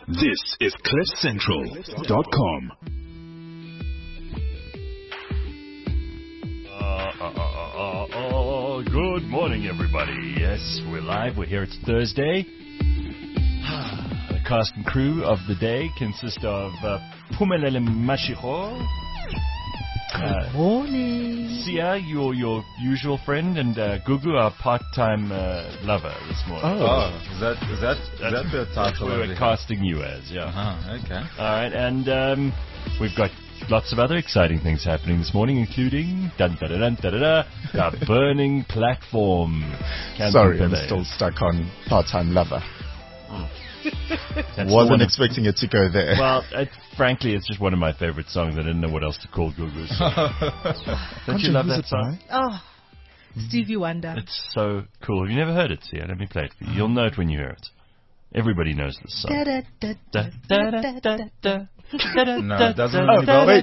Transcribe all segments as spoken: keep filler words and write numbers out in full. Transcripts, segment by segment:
This is cliff central dot com. Uh, uh, uh, uh, uh, good morning, everybody. Yes, we're live. We're here. It's Thursday. The cast and crew of the day consist of uh, Phumelele Mashiro. Good morning. Sia, your your usual friend, and uh, Gugu, our part-time uh, lover this morning. Oh, oh is that is that is that's, that the title? That's what we're casting you as, yeah. Uh-huh, okay. All right, and um, we've got lots of other exciting things happening this morning, including dun da da dun da da da, the burning platform. Camping Sorry, I'm Pillars. still stuck on part-time lover. That's Wasn't one of- expecting it to go there. Well, it, frankly, it's just one of my favorite songs. I didn't know what else to call Gugu. So. Don't you love that song? Oh, Stevie Wonder. It's so cool. Have you never heard it? See, let me play it for you. You'll know it when you hear it. Everybody knows this song. Da, da, da, da, da, da, da, da. No, it doesn't really go. Wait.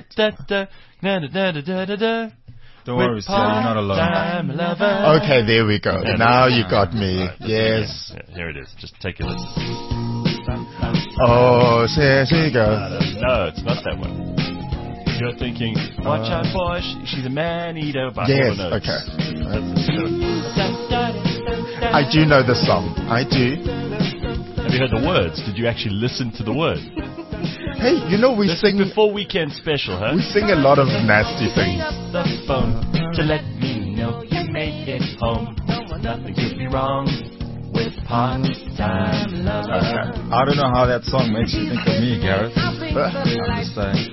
Don't worry, Sia, you're not alone. Okay, there we go. Yeah, now yeah. you got me. Right, Yes. yeah, here it is. Just take a listen. Oh, there you go. No, it's not that one. You're thinking, watch out, boy, she, she's a man-eater. But Yes, no, no, okay. it's- I do know the song. I do. Have you heard the words? Did you actually listen to the words? Hey, you know we This sing is before weekend special, huh? we sing a lot of nasty things. The phone to let me know you made it home. Nothing could be wrong with part-time love. Okay. I don't know how that song makes you think of me, Gareth. I'm just saying.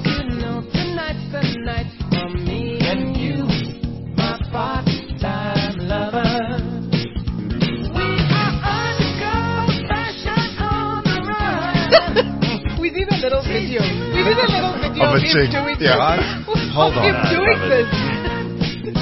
And you, my part-time lover. We did a little video. We did a little video Of a of him chick, doing yeah. this. Hold on. Him I doing love it. this.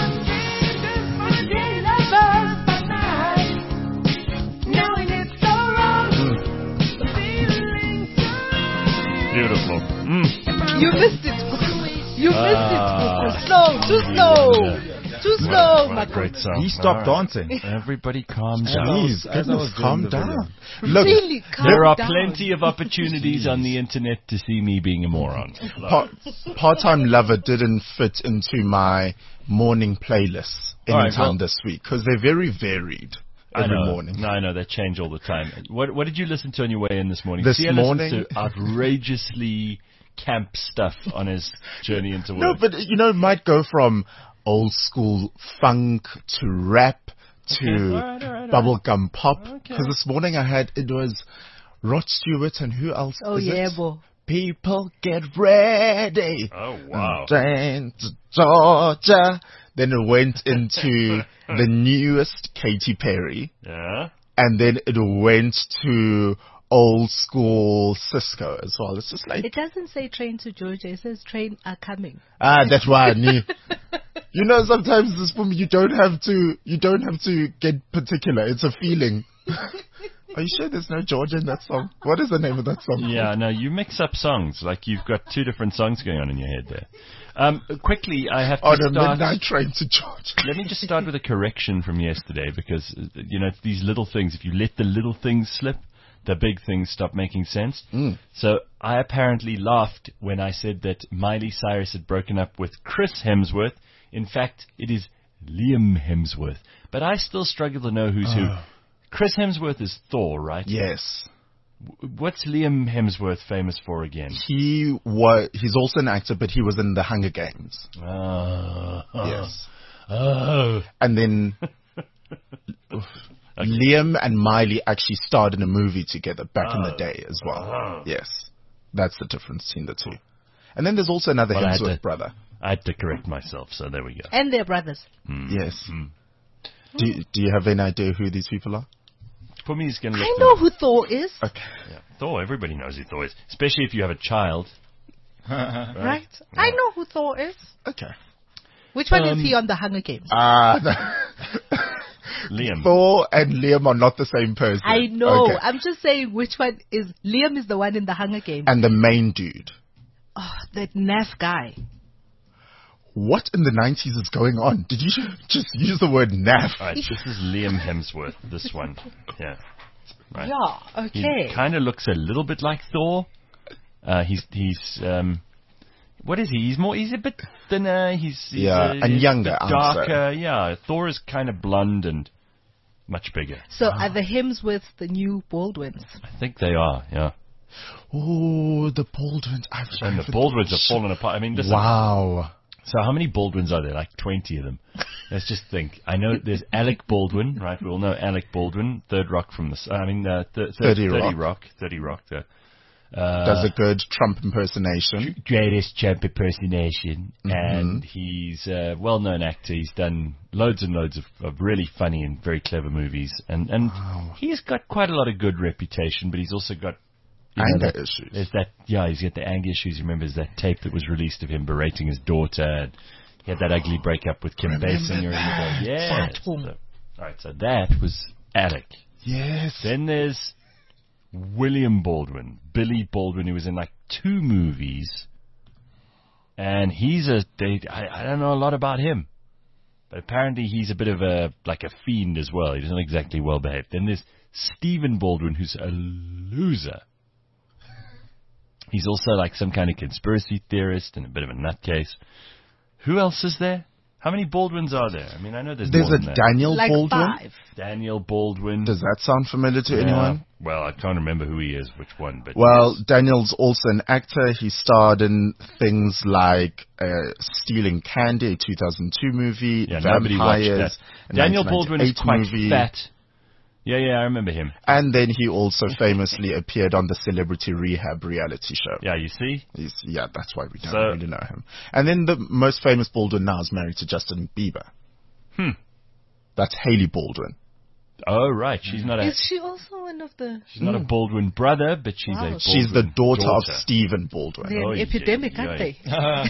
Beautiful. Mm. You missed it. You missed it. Ah. Slow. Too slow. Too slow, What my a great song. He stopped All right. dancing. Everybody calm down. Please, as I was goodness, doing calm the video. down. Look, Really, calm There are down. plenty of opportunities on the internet to see me being a moron. part, part-time lover didn't fit into my morning playlists All right, anytime well- this week because they're very varied I every know. morning. No, I know. They change all the time. What What did you listen to on your way in this morning? This Sia listens morning- to outrageously camp stuff on his journey into work. No, but you know, it might go from old school funk to rap to Okay, all right, all right, all bubblegum pop. Okay. Because this morning I had, it was Rod Stewart and who else? Oh, is yeah, it? boy. People get ready. Oh, wow. Dance to Georgia. Then it went into the newest Katy Perry. Yeah. And then it went to old school Cisco as well. It's just like, It doesn't say train to Georgia. It says train are coming. ah, that's why I knew. You know, sometimes this woman, you don't have to, you don't have to get particular. It's a feeling. Are you sure there's no Georgia in that song? What is the name of that song? Yeah, no, you mix up songs. Like you've got two different songs going on in your head there. Um, quickly, I have to On a start. midnight train to Georgia. Let me just start with a correction from yesterday because, uh, you know, it's these little things. If you let the little things slip, the big things stop making sense. Mm. So I apparently laughed when I said that Miley Cyrus had broken up with Chris Hemsworth. In fact, it is Liam Hemsworth. But I still struggle to know who's who. Chris Hemsworth is Thor, right? Yes. W- What's Liam Hemsworth famous for again? He was, he's also an actor, but he was in the Hunger Games. Oh. Yes. Oh. And then Okay. Liam and Miley actually starred in a movie together back in the Oh. day as well. Oh. Yes. That's the difference between the two. And then there's also another Well, I had Hemsworth to- brother. I had to correct myself, so there we go. And their brothers. Mm. Yes. Mm. Do, do you have any idea who these people are? For me, he's going to look I know who Thor is. Okay. Yeah. Thor, everybody knows who Thor is, especially if you have a child. Right? I know who Thor is. Okay. Which one Um, is he on the Hunger Games? Uh, Liam. Thor and Liam are not the same person. I know. Okay. I'm just saying which one is... Liam is the one in the Hunger Games. And the main dude. Oh, that Naff guy. What in the nineties is going on? Did you just use the word naff? All right, this is Liam Hemsworth, this one. Yeah. Right? Yeah, okay. He kind of looks a little bit like Thor. Uh, he's he's um, what is he? He's more. He's a bit thinner. He's, he's Yeah, uh, and he's younger, a bit I'd say. darker. Yeah, Thor is kind of blonde and much bigger. So are the Hemsworths the new Baldwins? I think they are. Yeah, Oh, the Baldwins. I've and the Baldwins have fallen apart. I mean, listen. Wow. So how many Baldwins are there? Like twenty of them. Let's just think. I know there's Alec Baldwin, right? We all know Alec Baldwin, Third Rock from the. s- I mean, uh, th- th- thirty thirty Rock. Rock. thirty Rock. The, uh, Does a good Trump impersonation. greatest Trump impersonation, Mm-hmm. and he's a well-known actor. He's done loads and loads of, of really funny and very clever movies, and and he's got quite a lot of good reputation. But he's also got you know, Anger that- issues. There's that, yeah, he's got the anger issues. You remember, there's that tape that was released of him berating his daughter. And he had that ugly breakup with Kim Remember Basinger. that? And yeah. Fat woman. So, all right, so that was Alec. Yes. Then there's William Baldwin, Billy Baldwin, who was in like two movies, and he's a. They, I, I don't know a lot about him, but apparently he's a bit of a like a fiend as well. He doesn't exactly well behaved. Then there's Stephen Baldwin, who's a loser. He's also like some kind of conspiracy theorist and a bit of a nutcase. Who else is there? How many Baldwins are there? I mean, I know there's, There's more a than that. Daniel Like Baldwin. five. Daniel Baldwin. Does that sound familiar to Yeah. anyone? Well, I can't remember who he is, which one, but Well, yes. Daniel's also an actor. He starred in things like uh, Stealing Candy, a two thousand two movie, yeah, nobody watched Vampires, that. a Daniel Baldwin is nineteen ninety-eight quite movie. fat. Yeah, yeah, I remember him. And then he also famously appeared on the Celebrity Rehab reality show. Yeah, you see? He's, yeah, that's why we don't So- really know him. And then the most famous Baldwin now is married to Justin Bieber. Hmm. That's Haley Baldwin. Oh, right. She's not a Is she also one of the... she's not a Baldwin brother, but she's Wow. a She's the Baldwin daughter, daughter. of Stephen Baldwin. They're an Oh, epidemic, yeah, aren't yeah. they?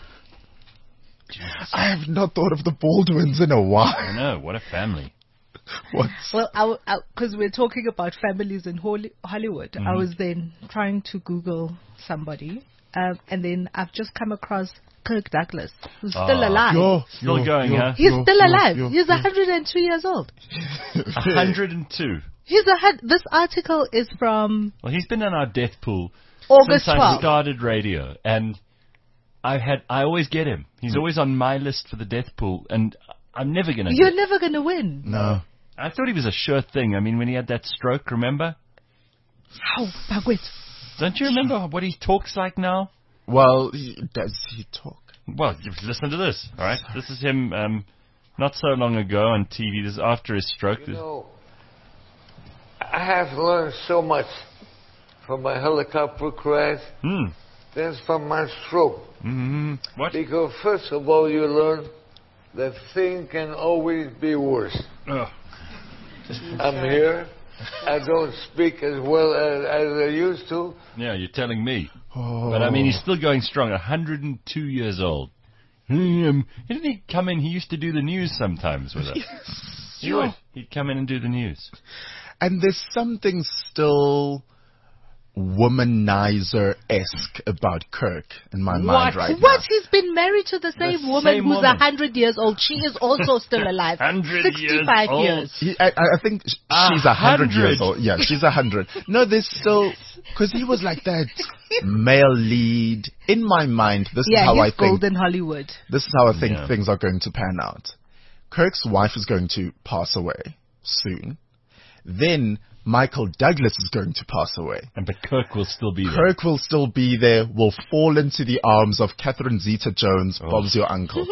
I have not thought of the Baldwins in a I while. know. What a family. What's Well, because we're talking about families in Holly- Hollywood, I was then trying to Google somebody, um, and then I've just come across Kirk Douglas, who's still Ah. alive. Yo, Still yo, going, yo, huh? He's yo, still yo, alive. yo, He's yo. one hundred two years old. one hundred two. He's a hun- This article is from Well, he's been in our death pool August since I twelfth. started radio, and I had I always get him. He's always on my list for the death pool, and I'm never gonna. You're get never going to win. No. I thought he was a sure thing. I mean, when he had that stroke, remember? Ow, Bagwit. Don't you remember what he talks like now? Well, he, does he talk? Well, you listen to this, all right? This is him um, not so long ago on T V. This is after his stroke. You know, I have learned so much from my helicopter crash, Hmm. then from my stroke. Mm-hmm. What? Because first of all, you learn that things can always be worse. Ugh. I'm here. I don't speak as well as, as I used to. Yeah, you're telling me. Oh. But I mean, he's still going strong. one hundred two years old. Um, didn't he come in? He used to do the news sometimes with us. He would. He'd come in and do the news. And there's something still womanizer-esque about Kirk in my mind right What? now. He's been married to the same The woman same who's woman. one hundred years old. She is also still alive. one hundred sixty-five years old. years. He, I, I think sh- A she's a hundred years hundred. old. Yeah, she's a hundred. No, there's still because he was like that male lead. In my mind, this is Yeah, how he's I think. golden Hollywood. This is how I think Yeah. things are going to pan out. Kirk's wife is going to pass away soon. Then Michael Douglas is going to pass away. And but Kirk will still be there. Kirk will still be there, will fall into the arms of Catherine Zeta-Jones. Oh. Bob's your uncle.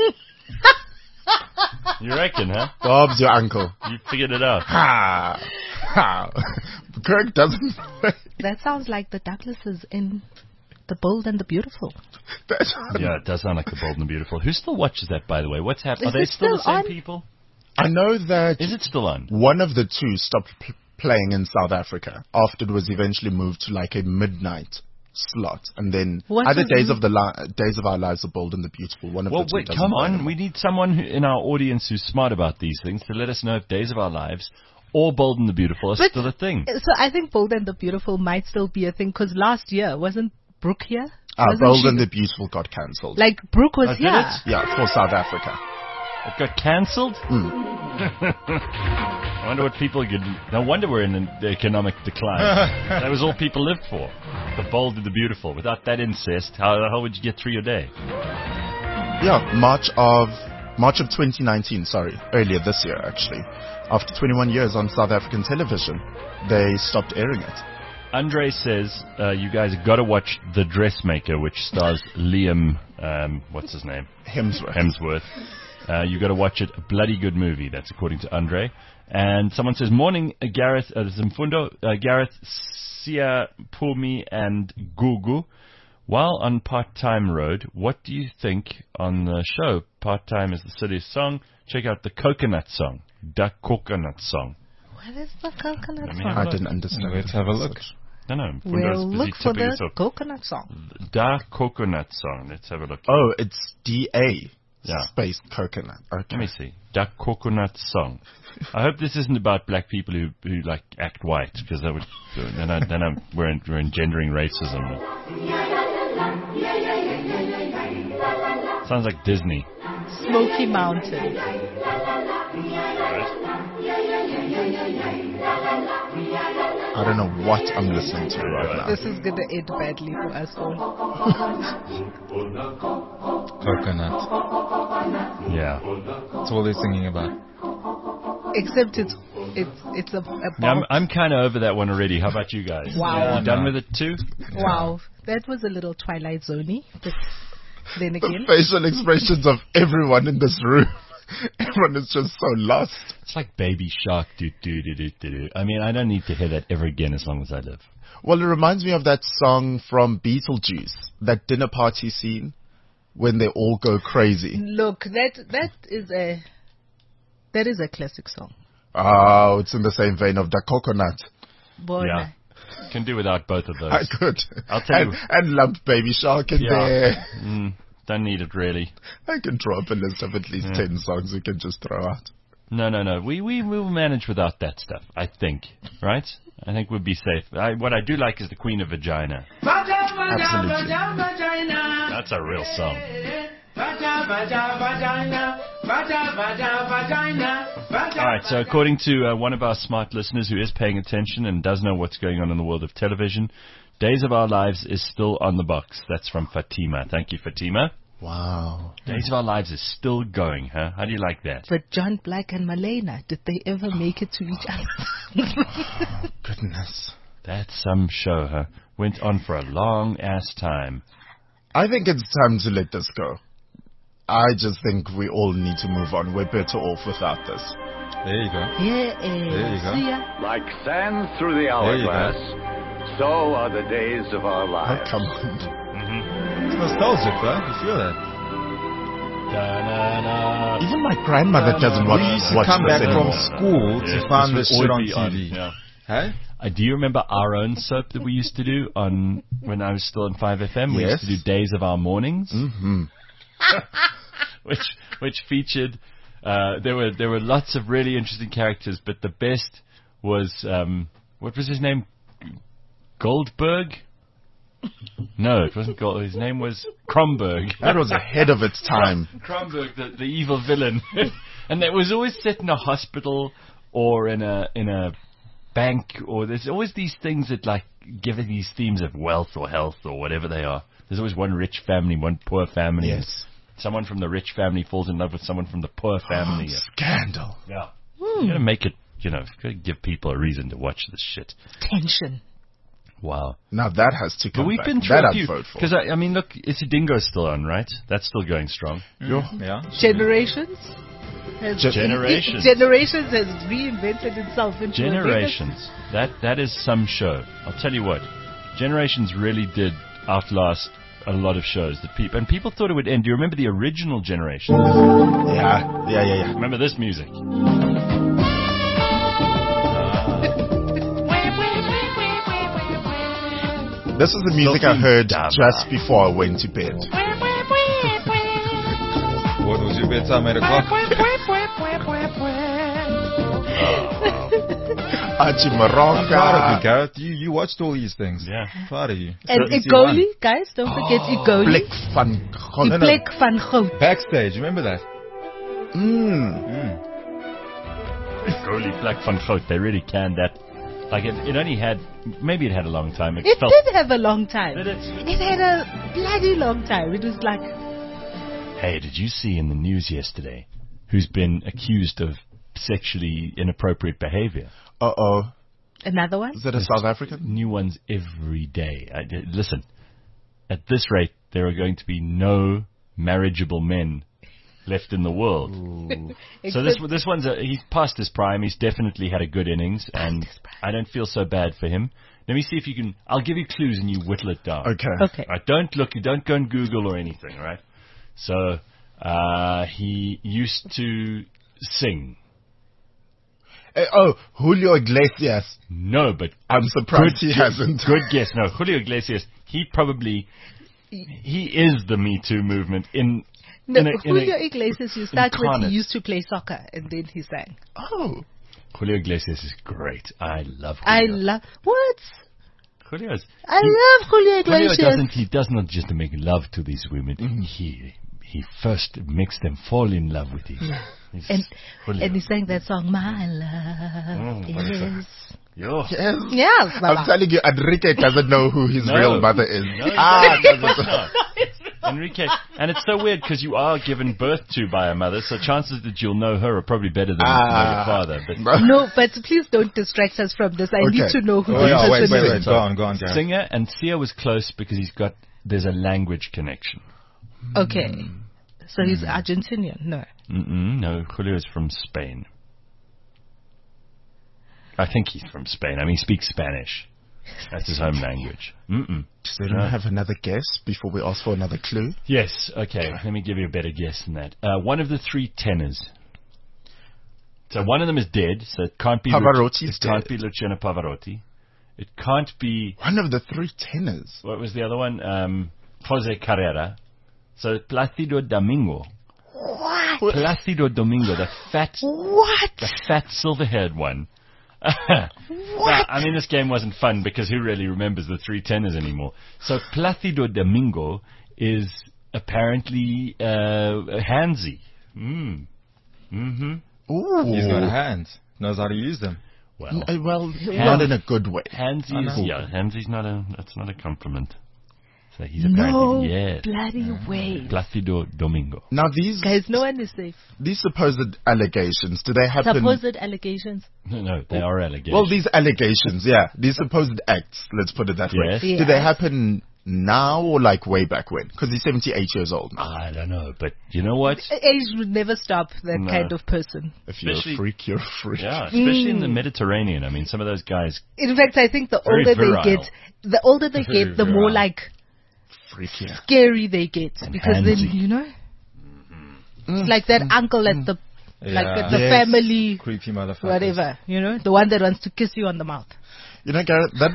You reckon, huh? Bob's your uncle. You figured it out. Ha! Ha! Kirk doesn't... That sounds like the Douglases in The Bold and the Beautiful. That's- Yeah, it does sound like The Bold and the Beautiful. Who still watches that, by the way? What's happening? Are Is they it still the still same on? people? I know that Is it still on? one of the two stopped pl- playing in South Africa after it was eventually moved to like a midnight slot, and then What other is days it? of the li- days of our lives are bold and the beautiful. One of Well, the two wait, doesn't come play on. anymore. We need someone who, in our audience who's smart about these things to let us know if Days of Our Lives or Bold and the Beautiful are But- still a thing. So I think Bold and the Beautiful might still be a thing because last year, wasn't Brooke here? Ah, Wasn't Bold she- and the Beautiful got cancelled. Like, Brooke was Oh, did here. it? Yeah, for South Africa. It got cancelled? Hmm. I wonder what people could. No wonder we're in an economic decline. That was all people lived for. The bold and the beautiful. Without that incest, how the hell would you get through your day? Yeah, March of March of twenty nineteen. Sorry, earlier this year actually. After twenty-one years on South African television, they stopped airing it. Andre says uh, you guys got to watch The Dressmaker, which stars Liam. Um, what's his name? Hemsworth. Hemsworth. Uh, you got to watch it. A bloody good movie. That's according to Andre. And someone says, morning, uh, Gareth, uh, Zimfundo, uh, Gareth, Sia, Pumi, and Gugu. While on Part-Time Road, what do you think on the show? Part-Time is the city's song. Check out the Coconut Song. The Coconut Song. What is the coconut Let me song? have I didn't understand. Let's have a look. No, no. We'll Fundo's busy look for tipping the us up. coconut song. The Coconut Song. Let's have a look. Oh, it's D A Yeah. space coconut. Okay. Let me see. The Coconut Song. I hope this isn't about black people who, who like act white, because that would then I, then I'm, we're, en- we're engendering racism. Sounds like Disney. Smoky Mountain. I don't know what I'm listening to right now. This is gonna end badly for us all. Coconut. Yeah. That's all they're singing about. Except it's it's it's a, a Yeah, I'm, box. I'm kind of over that one already. How about you guys? Wow. You done with it too? Wow, that was a little Twilight Zone-y, but then The again, facial expressions of everyone in this room. Everyone is just so lost. It's like Baby Shark. Do, do, do, do, do, do. I mean, I don't need to hear that ever again as long as I live. Well, it reminds me of that song from Beetlejuice, that dinner party scene when they all go crazy. look, that that is a that is a classic song. Oh, it's in the same vein of the coconut. Boy, Yeah. Can do without both of those. I could. I'll tell and, you- and lump Baby Shark in Yeah. there. Mm, don't need it really. I can draw up a list of at least Yeah. ten songs we can just throw out. No, no, no. We we will manage without that stuff. I think, right? I think we'll be safe. I, what I do like is the Queen of Vagina. Absolutely. That's a real song. All right. So according to uh, one of our smart listeners who is paying attention and does know what's going on in the world of television, Days of Our Lives is still on the box. That's from Fatima. Thank you, Fatima. Wow. Days of Our Lives is still going, huh? How do you like that? but John Black and Malena, did they ever make it to each other? Goodness. That's some show, huh? Went on for a long ass time. I think it's time to let this go. I just think we all need to move on. We're better off without this. There you go. Yeah, eh, There you go. see ya. Like sand through the you hourglass, so are the days of our Oh, lives. come on. It's nostalgic, though. You feel that? Da-na-na. Even my grandmother doesn't watch, We used to watch come this back anymore. from school Yeah, to find this this would shit on always T be V. yeah. Hey? Uh, do you remember our own soap that we used to do on when I was still on five F M? We Yes. used to do Days of Our Mornings, Mm-hmm. which which featured. Uh, there were there were lots of really interesting characters, but the best was um, what was his name? Goldberg? No, it wasn't Gold. His name was Kromberg. That was ahead of its time. Kromberg, the, the evil villain, and that was always set in a hospital or in a in a bank, or there's always these things that like give it these themes of wealth or health or whatever they are. There's always one rich family, one poor family. Yes. Someone from the rich family falls in love with someone from the poor family. Scandal. Yeah. You gotta make it, you know, you gotta give people a reason to watch this shit. Tension. Wow. Now that has to But come we've back. been through that a I'd few. vote for. Because, I, I mean, look, It's a Dingo's still on, right? That's still going strong. Yeah. Generations. Has Ge- Generations. Generations has reinvented itself into a Generations. That That is some show. I'll tell you what. Generations really did outlast a lot of shows. that people And people thought it would end. Do you remember the original Generations? Yeah, yeah, yeah, yeah. Remember this music? This is the music I heard just before I went to bed. What was your bedtime, eight o'clock? Archie I'm proud of you, Moronga. Gareth. You, you watched all these things. Yeah. Proud of you. And You see one. Igoli, guys, don't forget Igoli. Blik van Die God. plek van goud. Backstage, remember that? Mm. Mm. Holy Black van Goot, they really canned that. Like, it, it only had, maybe it had a long time. It, It felt, did have a long time. Did it? It had a bloody long time. It was like, Hey, did you see in the news yesterday who's been accused of sexually inappropriate behavior? Uh-oh. another one? Is that a South African? New ones every day. I, listen, at this rate, there are going to be no marriageable men left in the world. So this this one's a, he's past his prime. He's definitely had a good innings, and I don't feel so bad for him. Let me see if you can. I'll give you clues and you whittle it down. Okay. Okay. Right, don't look. Don't go and Google or anything. Right. So uh, he used to sing. Eh, oh, Julio Iglesias. No, but I'm surprised good, he hasn't. Good guess. No, Julio Iglesias. He probably he is the Me Too movement in. No, in a, in Julio a, Iglesias, you start with incarnate. he used to play soccer and then he sang. Oh. Julio Iglesias is great. I love Julio. I love what? Julio's. I love Julio Julio Iglesias. doesn't. He does not just make love to these women. Mm-hmm. He he first makes them fall in love with him. He's And Julio. and he sang that song, My Love Mm, what is Is. Yo. Yes. Yes, I'm Baba. telling you, Enrique doesn't know who his No. real mother is. No, ah, of course not. Enrique. And it's so weird because you are given birth to by a mother, so chances that you'll know her are probably better than Ah. you know your father. But No, but please don't distract us from this. I Okay. need to know who Oh, this yeah, wait, person wait, is. wait. Go on, go on, Gareth. singer, and Sia was close because he's got there's a language connection. Okay. So he's Argentinian? No. Mm-mm, no, Julio is from Spain. I think he's from Spain. I mean, he speaks Spanish. That's his home language. Mm-mm. Does anyone have another guess before we ask for another clue? Yes, okay. Let me give you a better guess than that. Uh, one of the three tenors. So one of them is dead, so it can't be Pavarotti Lu- is It can't dead. be Luciano Pavarotti. It can't be. One of the three tenors. What was the other one? Um, Jose Carrera. So Plácido Domingo. What? Plácido Domingo, the fat, What? the fat silver-haired one. Well, I mean, this game wasn't fun because who really remembers the three tenors anymore? So Plácido Domingo is apparently uh, handsy. Mm. Mm-hmm. Ooh. He's got hands. Knows how to use them. Well, Uh, well, not in a good way. handsy I is know. yeah. Handsy's not a that's not a compliment. So he's No apparently yeah. bloody way. Plácido Domingo. Now these Guys, no one is safe. these supposed allegations, do they happen? Supposed allegations. No, no, they are allegations. Well, these allegations, yeah, these supposed acts. Let's put it that Yes. way. Yeah. Do they happen now or like way back when? Because he's seventy-eight years old now. I don't know, but you know what? Age would never stop that No. kind of person. If you're Especially- a freak, you're a freak. Yeah, especially in the Mediterranean. I mean, some of those guys. In fact, I think the Very older virile. they get, the older they Very get, the more virile. like Freaky. scary they get. Because then, handsy. you know, it's like that uncle at the, like Yeah. at the Yes. family, Creepy motherfucker. whatever, you know, the one that wants to kiss you on the mouth. You know, Garrett, that.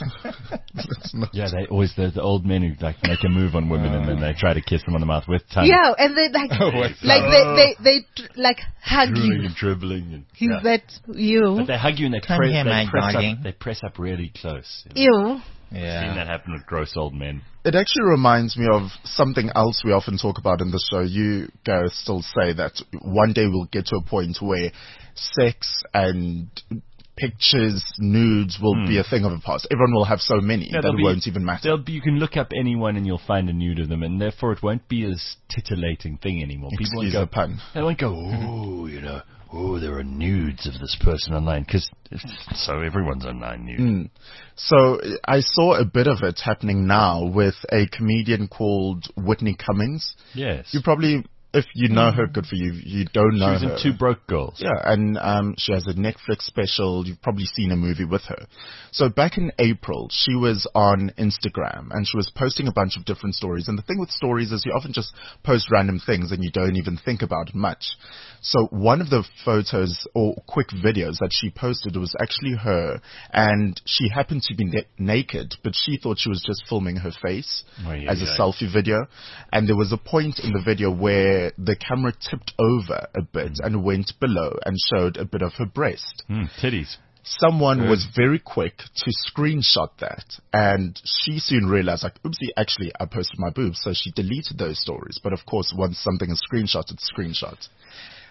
That's not. Yeah, they always the, the old men who like make a move on women and then they try to kiss them on the mouth with tongue. Yeah, and they like, what's like they, they, they, tr- like hug drooling you. and dribbling. And, He's yeah. that, you, But they hug you and they, Come press, here, they, my press darling. up, they press up really close. You know. you. Seen Yeah. that happen with gross old men. It actually reminds me of something else we often talk about in the show. You, Gareth, still say that one day we'll get to a point where sex and pictures, nudes will be a thing of the past. Everyone will have so many Yeah, that there'll it be- won't even matter. There'll be, you can look up anyone and you'll find a nude of them, and therefore it won't be as titillating thing anymore. People won't Excuse go, the pun. they won't go, oh, you know, oh, there are nudes of this person online, because so everyone's online nude. Mm. So I saw a bit of it happening now with a comedian called Whitney Cummings. Yes. You probably, if you know her, good for you. You don't She know was her. in Two Broke Girls. Yeah, and um, she has a Netflix special. You've probably seen a movie with her. So back in April, she was on Instagram and she was posting a bunch of different stories. And the thing with stories is you often just post random things and you don't even think about it much. So one of the photos or quick videos that she posted was actually her, and she happened to be na- naked, but she thought she was just filming her face Oh, yeah, as a yeah. selfie video. And there was a point in the video where the camera tipped over a bit and went below and showed a bit of her breast. Mm, titties. Someone was very quick to screenshot that, and she soon realized, like, oopsie, actually, I posted my boobs, so she deleted those stories. But of course, once something is screenshot, it's screenshot.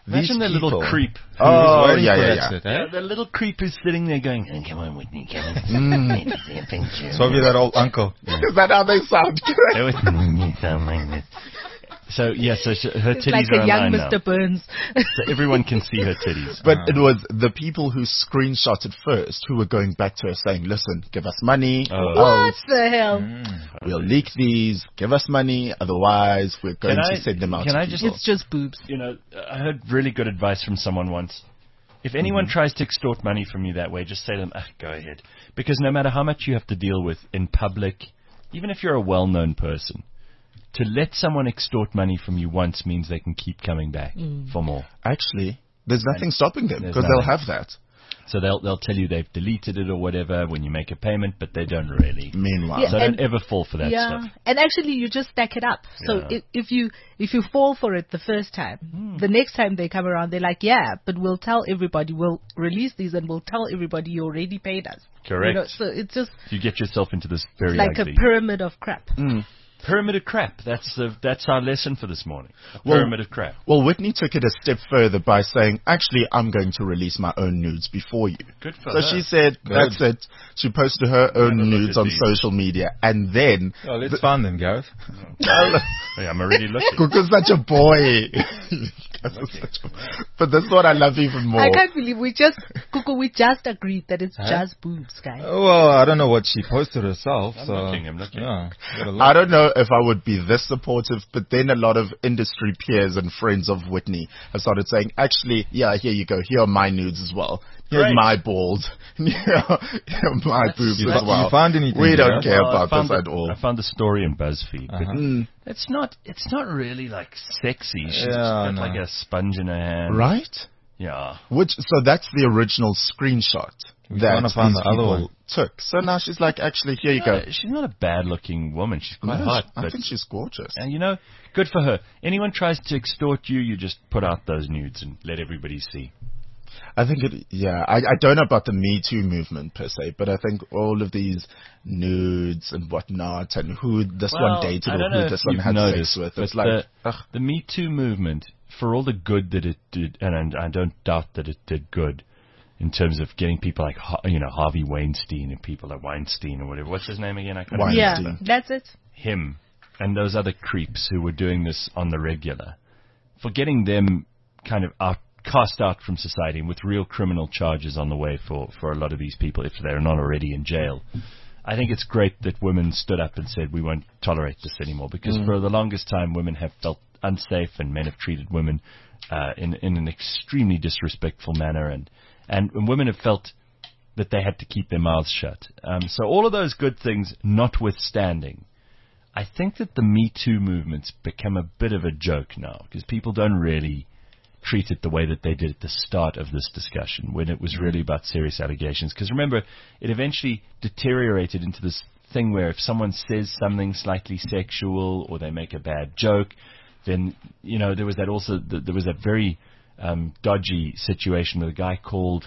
Imagine the little people- creep. Oh, waiting yeah, for yeah, that yeah. shit, eh? Yeah, the little creep is sitting there going, oh, come on, Whitney, come on. Let me see a picture. It's probably that old uncle. Is that how they sound? They always sound like this. So, yeah, so sh- her It's titties like are a young online Mister now. Burns. So everyone can see her titties. But it was the people who screenshotted first who were going back to her saying, listen, give us money or Oh. What else the hell? Mm. we'll leak these, give us money, otherwise we're going Can to I- send them out can to I just- people. It's just boobs. You know, I heard really good advice from someone once. If anyone tries to extort money from you that way, just say to them, ah, go ahead. Because no matter how much you have to deal with in public, even if you're a well-known person, to let someone extort money from you once means they can keep coming back for more. Actually, there's nothing stopping them There's because they'll nothing. have that. So they'll they'll tell you they've deleted it or whatever when you make a payment, but they don't really. Meanwhile, Yeah, So and- don't ever fall for that yeah, stuff. and actually, you just stack it up. So Yeah. if, if you if you fall for it the first time, Hmm. the next time they come around, they're like, yeah, but we'll tell everybody, we'll release these, and we'll tell everybody you already paid us. Correct. You know, so it's just You get yourself into this very like ugly a pyramid of crap. pyramid of crap. That's the that's our lesson for this morning. A Well- pyramid of crap. well, Whitney took it a step further by saying, actually, I'm going to release my own nudes before you. Good for So her. she said, that's it. She posted her own Have a look nudes at on these. social media. And then, Oh, let's find them, Gareth. Hey, I'm already looking. Kuku's such a boy. But this is what I love even more. I can't believe we just, Kuku, we just agreed that it's Huh? just boobs, guys. Oh, well, I don't know what she posted herself. I'm so, looking, I'm looking. Yeah, gotta look. I don't know if I would be this supportive, but then a lot of industry peers and friends of Whitney have started saying, actually, yeah, here you go. Here are my nudes as well. Here's Great. my balls. Here are here are my boobs You as fi- well. you found anything, we don't Gareth? care Well, I about found this the- at all. I found the story in BuzzFeed. but Uh-huh. Mm, It's not. It's not really like sexy. She's Yeah, got no. like a sponge in her hand. right? Yeah. Which, so that's the original screenshot We that wanna find these the other people one. took. So now she's like, actually, here you go. No, she's not a bad-looking woman. She's quite No, hot. I but, think she's gorgeous. and you know, good for her. Anyone tries to extort you, you just put out those nudes and let everybody see. I think it, yeah, I, I don't know about the Me Too movement per se, but I think all of these nudes and whatnot and who this Well, one dated I or don't who know this if one you've had noticed, sex with, but it's like, the, ugh, the Me Too movement, for all the good that it did, and I, I don't doubt that it did good in terms of getting people like, Har- you know, Harvey Weinstein and people like Weinstein or whatever. What's his name again? I can't remember. Yeah, Weinstein. that's it. Him and those other creeps who were doing this on the regular, for getting them kind of out, cast out from society and with real criminal charges on the way for, for a lot of these people if they're not already in jail. I think it's great that women stood up and said we won't tolerate this anymore, because for the longest time women have felt unsafe and men have treated women uh, in in an extremely disrespectful manner, and, and and women have felt that they had to keep their mouths shut. Um, so all of those good things notwithstanding, I think that the Me Too movement's become a bit of a joke now, because people don't really treat it the way that they did at the start of this discussion, when it was really about serious allegations. Because remember, it eventually deteriorated into this thing where if someone says something slightly sexual or they make a bad joke, then, you know, there was that also, there was that very um, dodgy situation with a guy called,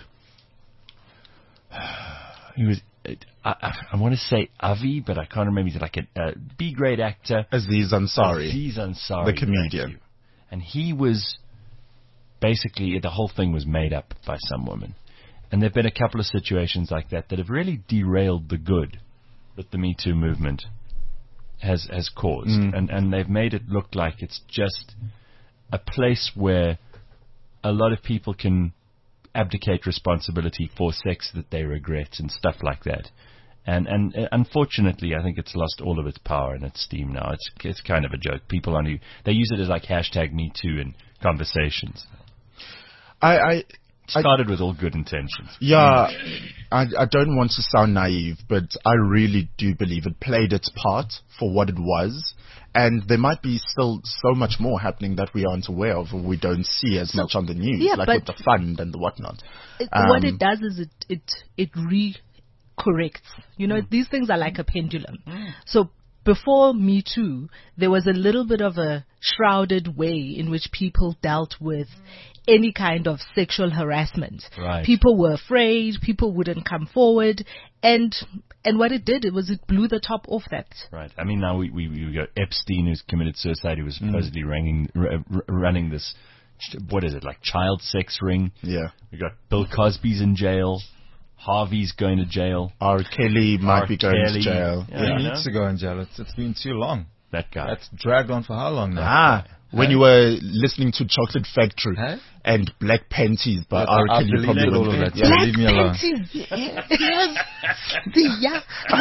he was, I, I, I want to say Avi, but I can't remember. He's like a, a B-grade actor. Aziz Ansari. Aziz Ansari. The thank comedian. you. And he was, basically, the whole thing was made up by some woman. And there have been a couple of situations like that that have really derailed the good that the Me Too movement has has caused. Mm. And, and they've made it look like it's just a place where a lot of people can abdicate responsibility for sex that they regret and stuff like that. And and uh, unfortunately, I think it's lost all of its power and its steam now. It's it's kind of a joke. People only they use it as like hashtag Me Too in conversations. I, I, Started with all good intentions. yeah, I, I don't want to sound naive, but I really do believe it played its part for what it was. And there might be still so much more happening that we aren't aware of or we don't see as So- much on the news, yeah, like but- with the fund and the whatnot. It, what Um, it does is it it it re-corrects. You know, these things are like a pendulum. So before Me Too, there was a little bit of a shrouded way in which people dealt with any kind of sexual harassment. Right. People were afraid. People wouldn't come forward, and and what it did it was it blew the top off that. Right. I mean, now we we, we got Epstein, who's committed suicide, who was supposedly running r- r- running this what is it, like child sex ring. Yeah. We got Bill Cosby's in jail. Harvey's going to jail. R. Kelly might R. be going Kelly. to jail. Yeah, He you needs know? to go in jail. It's, it's been too long. That guy. That's dragged on for how long now? Ah, when Hey? you were listening to Chocolate Factory Hey? and Black Panties by Yes, R. I Kelly, you probably deleted all wouldn't of be- that. Yeah. Yeah, leave me alone. yeah.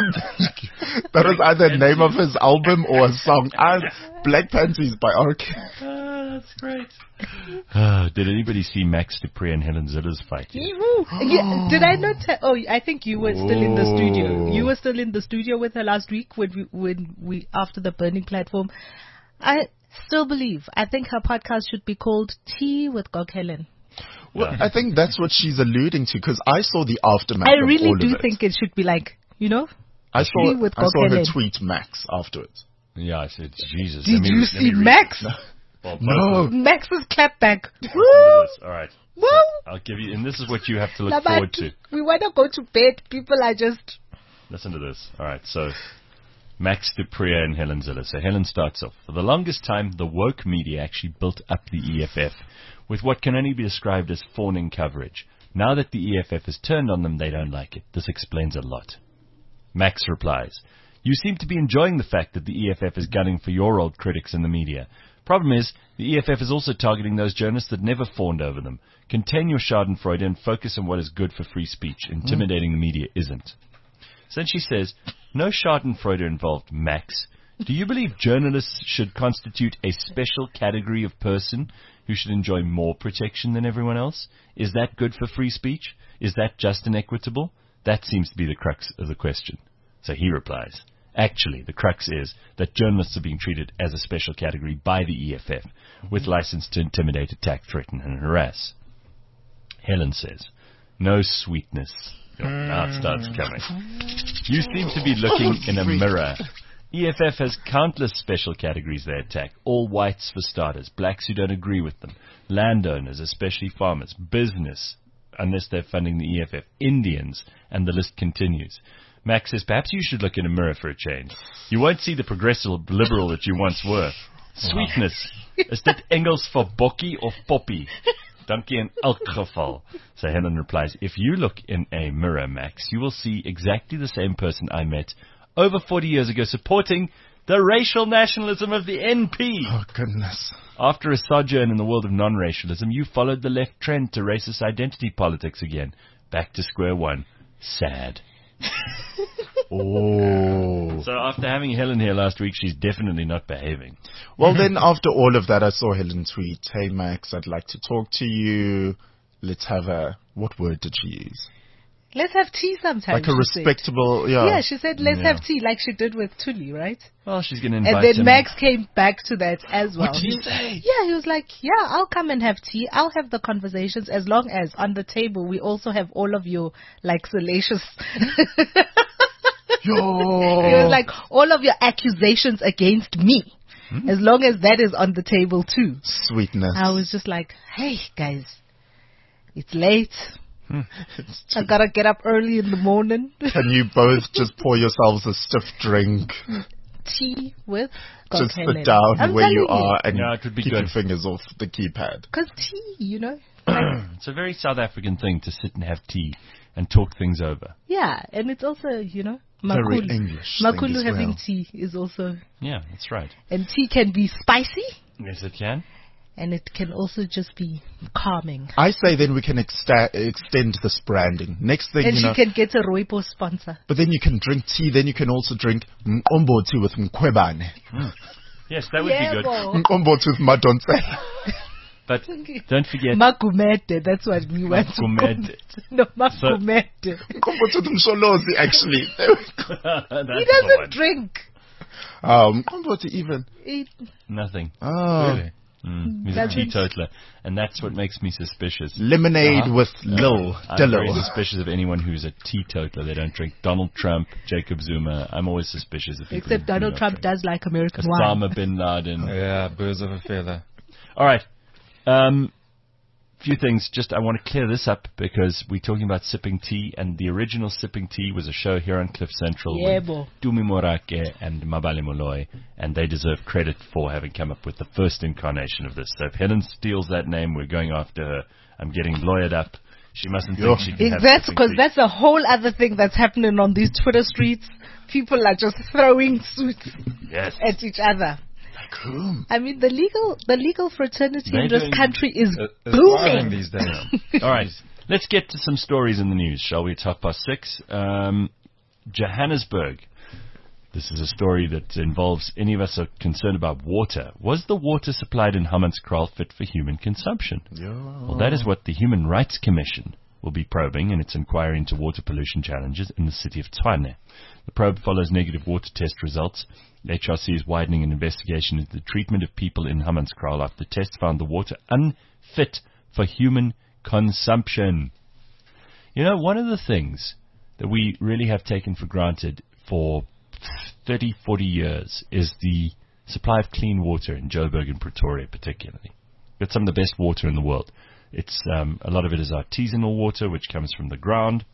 That was either the name of his album or a song. Ah, Black Panties by R. Kelly. Oh, that's great. Uh, did anybody see Max Dupree and Helen Ziller's fight yet? Yeah, did I not tell? Oh, I think you were still in the studio. You were still in the studio with her last week when we, when we after the burning platform. I still believe. I think her podcast should be called Tea with Gog Helen. Well, I think that's what she's alluding to because I saw the aftermath. I of really all do of it. think it should be like, you know, I saw. Tea with I saw her Gog Helen. tweet Max afterwards. Yeah, I said, Jesus. Did let me, you let see me read- Max? Well, both No. of them. Max's clapback. Listen to Woo! this. All right. Woo! I'll give you, and this is what you have to look Nabantu, forward to. we want to go to bed. People are just. Listen to this. All right, so Max Dupree and Helen Ziller. So Helen starts off. For the longest time, the woke media actually built up the E F F with what can only be described as fawning coverage. Now that the E F F has turned on them, they don't like it. This explains a lot. Max replies, you seem to be enjoying the fact that the E F F is gunning for your old critics in the media. Problem is, the E F F is also targeting those journalists that never fawned over them. Contain your schadenfreude and focus on what is good for free speech. Intimidating the media isn't. So then she says, no schadenfreude involved, Max. Do you believe journalists should constitute a special category of person who should enjoy more protection than everyone else? Is that good for free speech? Is that just and equitable? That seems to be the crux of the question. So he replies, actually, the crux is that journalists are being treated as a special category by the E F F, with license to intimidate, attack, threaten, and harass. Helen says, no sweetness. Oh, now it starts coming. You seem to be looking in a mirror. E F F has countless special categories they attack. All whites for starters, blacks who don't agree with them, landowners, especially farmers, business, unless they're funding the E F F, Indians, and the list continues. Max says, perhaps you should look in a mirror for a change. You won't see the progressive liberal that you once were. Sweetness. Is dit Engels for bokkie of poppy? Dankie in elk geval. So Helen replies, if you look in a mirror, Max, you will see exactly the same person I met over forty years ago supporting the racial nationalism of the N P. Oh, goodness. After a sojourn in the world of non-racialism, you followed the left trend to racist identity politics again. Back to square one. Sad. Oh. So after having Helen here last week, she's definitely not behaving. Well, then after all of that, I saw Helen tweet, hey, Max, I'd like to talk to you. Let's have a, what word did she use? Let's have tea sometime. Like a she said. respectable, yeah. Yeah, she said, let's Yeah. have tea, like she did with Tuli, right? Well, she's going to invite And then him. Max came back to that as well. What did he say? Yeah, he was like, yeah, I'll come and have tea. I'll have the conversations as long as on the table we also have all of your, like, salacious... Yo. He was like, all of your accusations against me. Hmm? As long as that is on the table too. Sweetness. I was just like, hey, guys, it's late. Hmm. I gotta get up early in the morning. Can you both just pour yourselves a stiff drink? Tea with Just Helen. sit down I'm where you telling are and Yeah, it would be keep good. your fingers off the keypad. Because tea, you know? It's a very South African thing to sit and have tea and talk things over. Yeah, and it's also, you know, Very makulu. English thing Makulu as having well. tea is also, Yeah, that's right. and tea can be spicy, Yes, it can. and it can also just be calming. I say then we can exta- extend this branding. Next thing, And you she know, can get a Rooibos sponsor. but then you can drink tea, then you can also drink mqombo tea with mkwebane. Yes, that would be good. Yebo. Mqombo tea with madonse. But don't forget, Magumete, that's what we want to call Magumete. it. No, Magumete. Mqombo tea with msholozi, actually. There we go. that's He the doesn't one. drink. Um, mqombo tea even. It, Nothing. Oh. Really? Mm, he's a Doesn't- teetotaler, and that's what makes me suspicious. Lemonade Uh-huh. with Lil. I'm very Dillo. suspicious of anyone who's a teetotaler. They don't drink. Donald Trump, Jacob Zuma. I'm always suspicious of people. except who do Donald not Trump drink. does like American wine. Osama bin Laden. Yeah, birds of a feather. All right. Um, few things. Just I want to clear this up because we're talking about sipping tea, and the original sipping tea was a show here on Cliff Central Yebo. with Tumi Morake and Mabale Moloi, and they deserve credit for having come up with the first incarnation of this. So if Helen steals that name, we're going after her. I'm getting lawyered up. She mustn't think she can have That's sipping because tea. that's a whole other thing that's happening on these Twitter streets. People are just throwing suits Yes. at each other. Like whom? I mean, the legal the legal fraternity They're in this doing- country is Uh, it's thriving booming. these days. All right, let's get to some stories in the news, shall we? It's half past six. Um, Johannesburg. This is a story that involves any of us are concerned about water. Was the water supplied in Hammanskraal fit for human consumption? Yeah. Well, that is what the Human Rights Commission will be probing in its inquiry into water pollution challenges in the city of Tshwane. The probe follows negative water test results. H R C is widening an investigation into the treatment of people in Hammanskraal after tests found the water unfit for human consumption. You know, one of the things that we really have taken for granted for thirty, forty years is the supply of clean water in Joburg and Pretoria particularly. It's some of the best water in the world. It's um, a lot of it is artisanal water, which comes from the ground.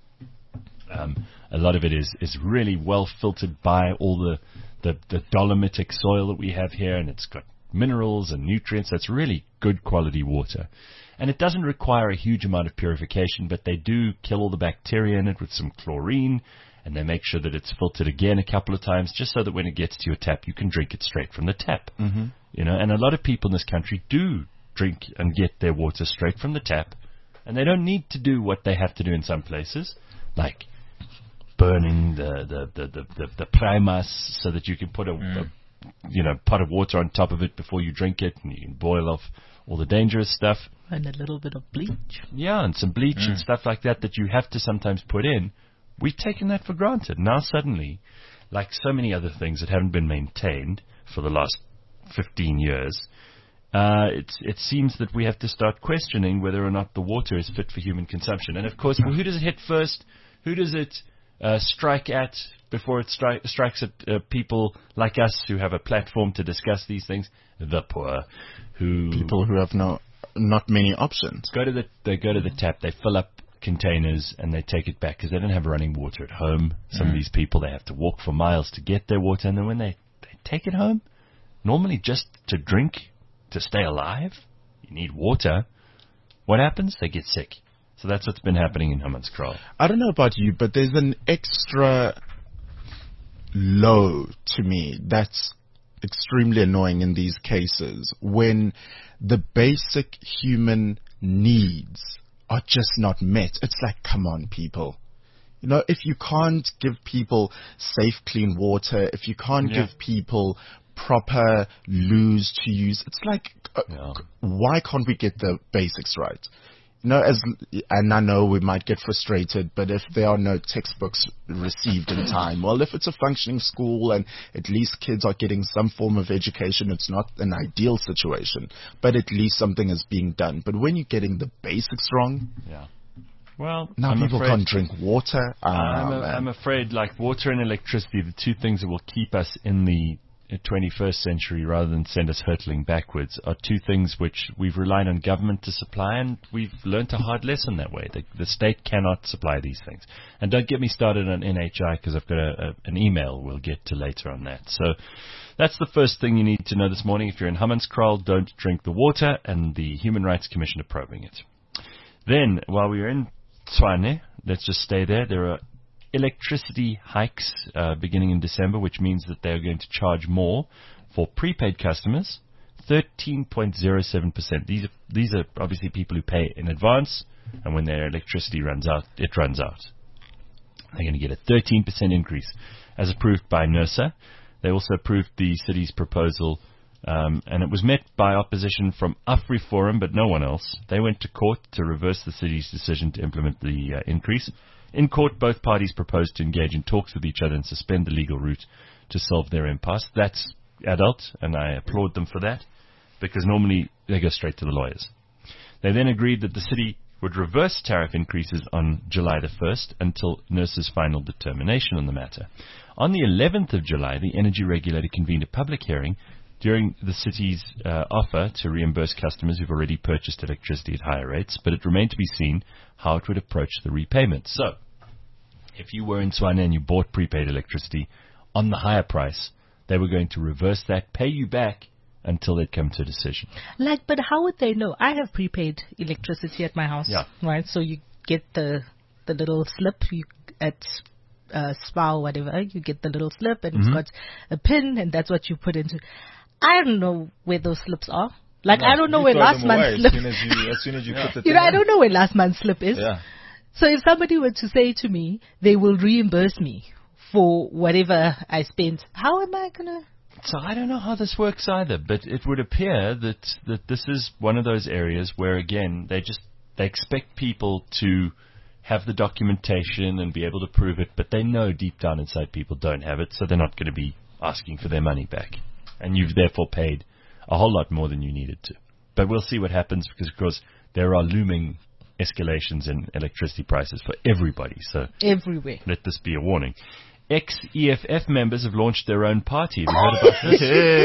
Um, a lot of it is, is really well filtered by all the, the, the dolomitic soil that we have here, and it's got minerals and nutrients. So it's really good quality water. And it doesn't require a huge amount of purification, but they do kill all the bacteria in it with some chlorine, and they make sure that it's filtered again a couple of times, just so that when it gets to your tap, you can drink it straight from the tap. Mm-hmm. You know, and a lot of people in this country do drink and get their water straight from the tap, and they don't need to do what they have to do in some places, like burning the the the the, the, the primas so that you can put a, mm. a you know pot of water on top of it before you drink it, and you can boil off all the dangerous stuff. And a little bit of bleach. Yeah, and some bleach Mm. and stuff like that that you have to sometimes put in. We've taken that for granted. Now suddenly, like so many other things that haven't been maintained for the last fifteen years, uh, it, it seems that we have to start questioning whether or not the water is fit for human consumption. And of course, well, who does it hit first? Who does it uh, strike at before it stri- strikes at uh, people like us who have a platform to discuss these things? The poor, who People who have no, not many options. go to the they go to the tap, they fill up containers and they take it back because they don't have running water at home. Some of these people, they have to walk for miles to get their water, and then when they, they take it home, normally just to drink, to stay alive, you need water. What happens? They get sick. So that's what's been happening in Hammanskraal. I don't know about you, but there's an extra low to me that's extremely annoying in these cases when the basic human needs are just not met. It's like, come on, people. You know, if you can't give people safe, clean water, if you can't Yeah. give people proper loos to use, it's like, uh, Yeah. why can't we get the basics right? You know, as, and I know we might get frustrated, but if there are no textbooks received in time, well, if it's a functioning school and at least kids are getting some form of education, it's not an ideal situation, but at least something is being done. But when you're getting the basics wrong, Yeah. Well, now I'm people afraid, can't drink water. Ah, I'm, a, man. I'm afraid, like water and electricity, the two things that will keep us in the twenty-first century rather than send us hurtling backwards, are two things which we've relied on government to supply, and we've learnt a hard lesson that way. The, the state cannot supply these things. And don't get me started on N H I, because I've got a, a, an email we'll get to later on that. So that's the first thing you need to know this morning. If you're in Hammanskraal, don't drink the water, and the Human Rights Commission are probing it. Then, while we are in Tshwane, let's just stay there. There are electricity hikes uh, beginning in December, which means that they are going to charge more for prepaid customers, thirteen point zero seven percent. These are, these are obviously people who pay in advance, and when their electricity runs out, it runs out. They're going to get a thirteen percent increase, as approved by NERSA. They also approved the city's proposal, um, and it was met by opposition from AfriForum, but no one else. They went to court to reverse the city's decision to implement the uh, increase. In court, both parties proposed to engage in talks with each other and suspend the legal route to solve their impasse. That's adult, and I applaud them for that, because normally they go straight to the lawyers. They then agreed that the city would reverse tariff increases on July the first until NERSA's final determination on the matter. On the eleventh of July, the energy regulator convened a public hearing during the city's uh, offer to reimburse customers who've already purchased electricity at higher rates, but it remained to be seen how it would approach the repayment. So, if you were in Tshwane and you bought prepaid electricity on the higher price, they were going to reverse that, pay you back until they'd come to a decision. Like, but how would they know? I have prepaid electricity at my house, Yeah. right? So you get the the little slip you, at uh, S P A or whatever. You get the little slip, and Mm-hmm. it's got a pin, and that's what you put into. I don't know where those slips are. Like, I don't know You where throw last them month's away slip. As soon as you, as soon as you put the You thing know, I in. don't know where last month's slip is. Yeah. So if somebody were to say to me, they will reimburse me for whatever I spent, how am I gonna? So I don't know how this works either, but it would appear that, that this is one of those areas where, again, they just they expect people to have the documentation and be able to prove it, but they know deep down inside people don't have it, so they're not going to be asking for their money back. And you've therefore paid a whole lot more than you needed to. But we'll see what happens because, of course, there are looming escalations in electricity prices for everybody. So Everywhere. let this be a warning. Ex-E F F members have launched their own party. Have you heard about this?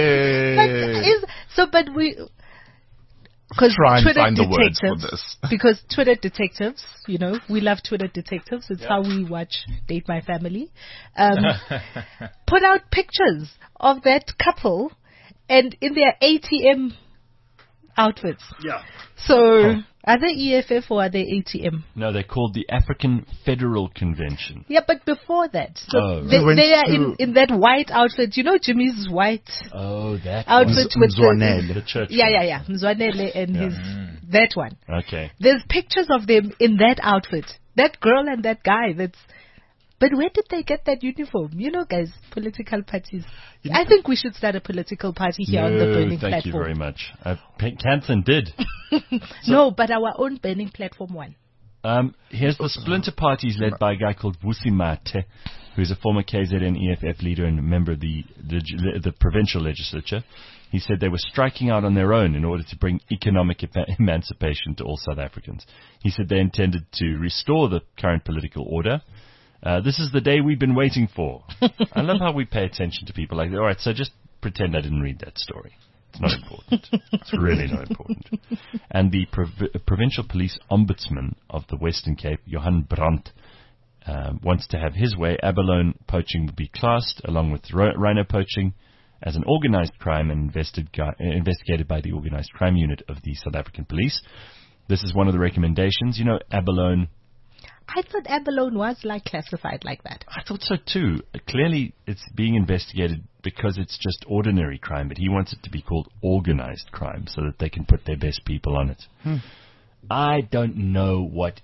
But is, so, but we, because Try and Twitter find the words detectives, for this. because Twitter detectives, you know, we love Twitter detectives. It's Yeah. how we watch Date My Family. Um, put out pictures of that couple, and in their A T M outfits. Yeah. So, are they E F F or are they A T M? No, they're called the African Federal Convention. Yeah, but before that, so Oh, they, right. Went they are to- in, in that white outfit. You know, Jimmy's white Oh, that outfit Mz- with Mzwanele. the church. Yeah, one. yeah, yeah. Mzwanele and his that one. Okay. There's pictures of them in that outfit. That girl and that guy. That's. But where did they get that uniform? You know, guys, political parties. I think we should start a political party here on the No, Burning thank you platform. very much. Uh, P- Canthan did. No, but our own Burning platform one. Um, here's the splinter parties led by a guy called Vusimate, who's a former K Z N E F F leader and a member of the, the the provincial legislature. He said they were striking out on their own in order to bring economic epa- emancipation to all South Africans. He said they intended to restore the current political order. Uh, this is the day we've been waiting for. I love how we pay attention to people like that. All right, so just pretend I didn't read that story. It's not important. It's really not important. And the prov- provincial police ombudsman of the Western Cape, Johan Brandt, um, wants to have his way. Abalone poaching would be classed, along with ro- rhino poaching, as an organized crime and invested gu- investigated by the organized crime unit of the South African police. This is one of the recommendations. You know, abalone. I thought abalone was like classified like that. I thought so too. Uh, clearly, it's being investigated because it's just ordinary crime, but he wants it to be called organized crime so that they can put their best people on it. Hmm. I don't know what.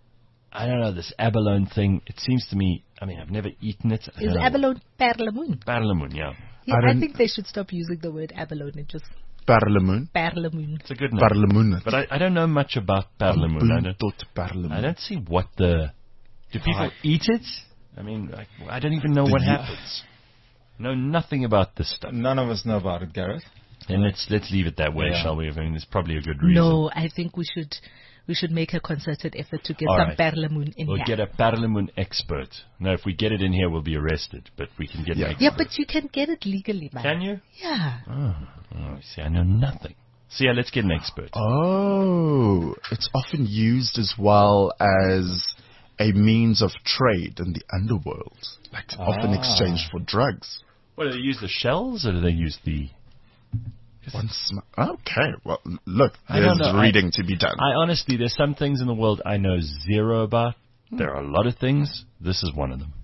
I don't know this abalone thing. It seems to me. I mean, I've never eaten it. I Is don't know. abalone perlemoen? Barlamoon, yeah. Yeah, I I, don't- think they should stop using the word abalone and just Parlemoen. perlemoen. It's a good name. Parlemoen. But I, I don't know much about Barlamoon. I don't, Tot Parlemoen. I don't see what the. Do people eat it? I mean, I, I don't even know The what ye- happens. Know nothing about this stuff. None of us know about it, Gareth. And let's let's leave it that way, Yeah. shall we? I mean, there's probably a good reason. No, I think we should we should make a concerted effort to get All some right. perlemoen in We'll here. get a Parliament expert. Now, if we get it in here, we'll be arrested. But we can get Yeah. an Yeah, expert. but you can get it legally, man. Can you? Yeah. Oh, oh, see, I know nothing. So yeah, let's get an expert. Oh, it's often used as well as a means of trade in the underworld, like often Ah. exchanged for drugs. What, do they use the shells or do they use the... One sm- okay, well, look, I don't there's know. reading to be done. I honestly, there's some things in the world I know zero about. There are a lot of things. This is one of them.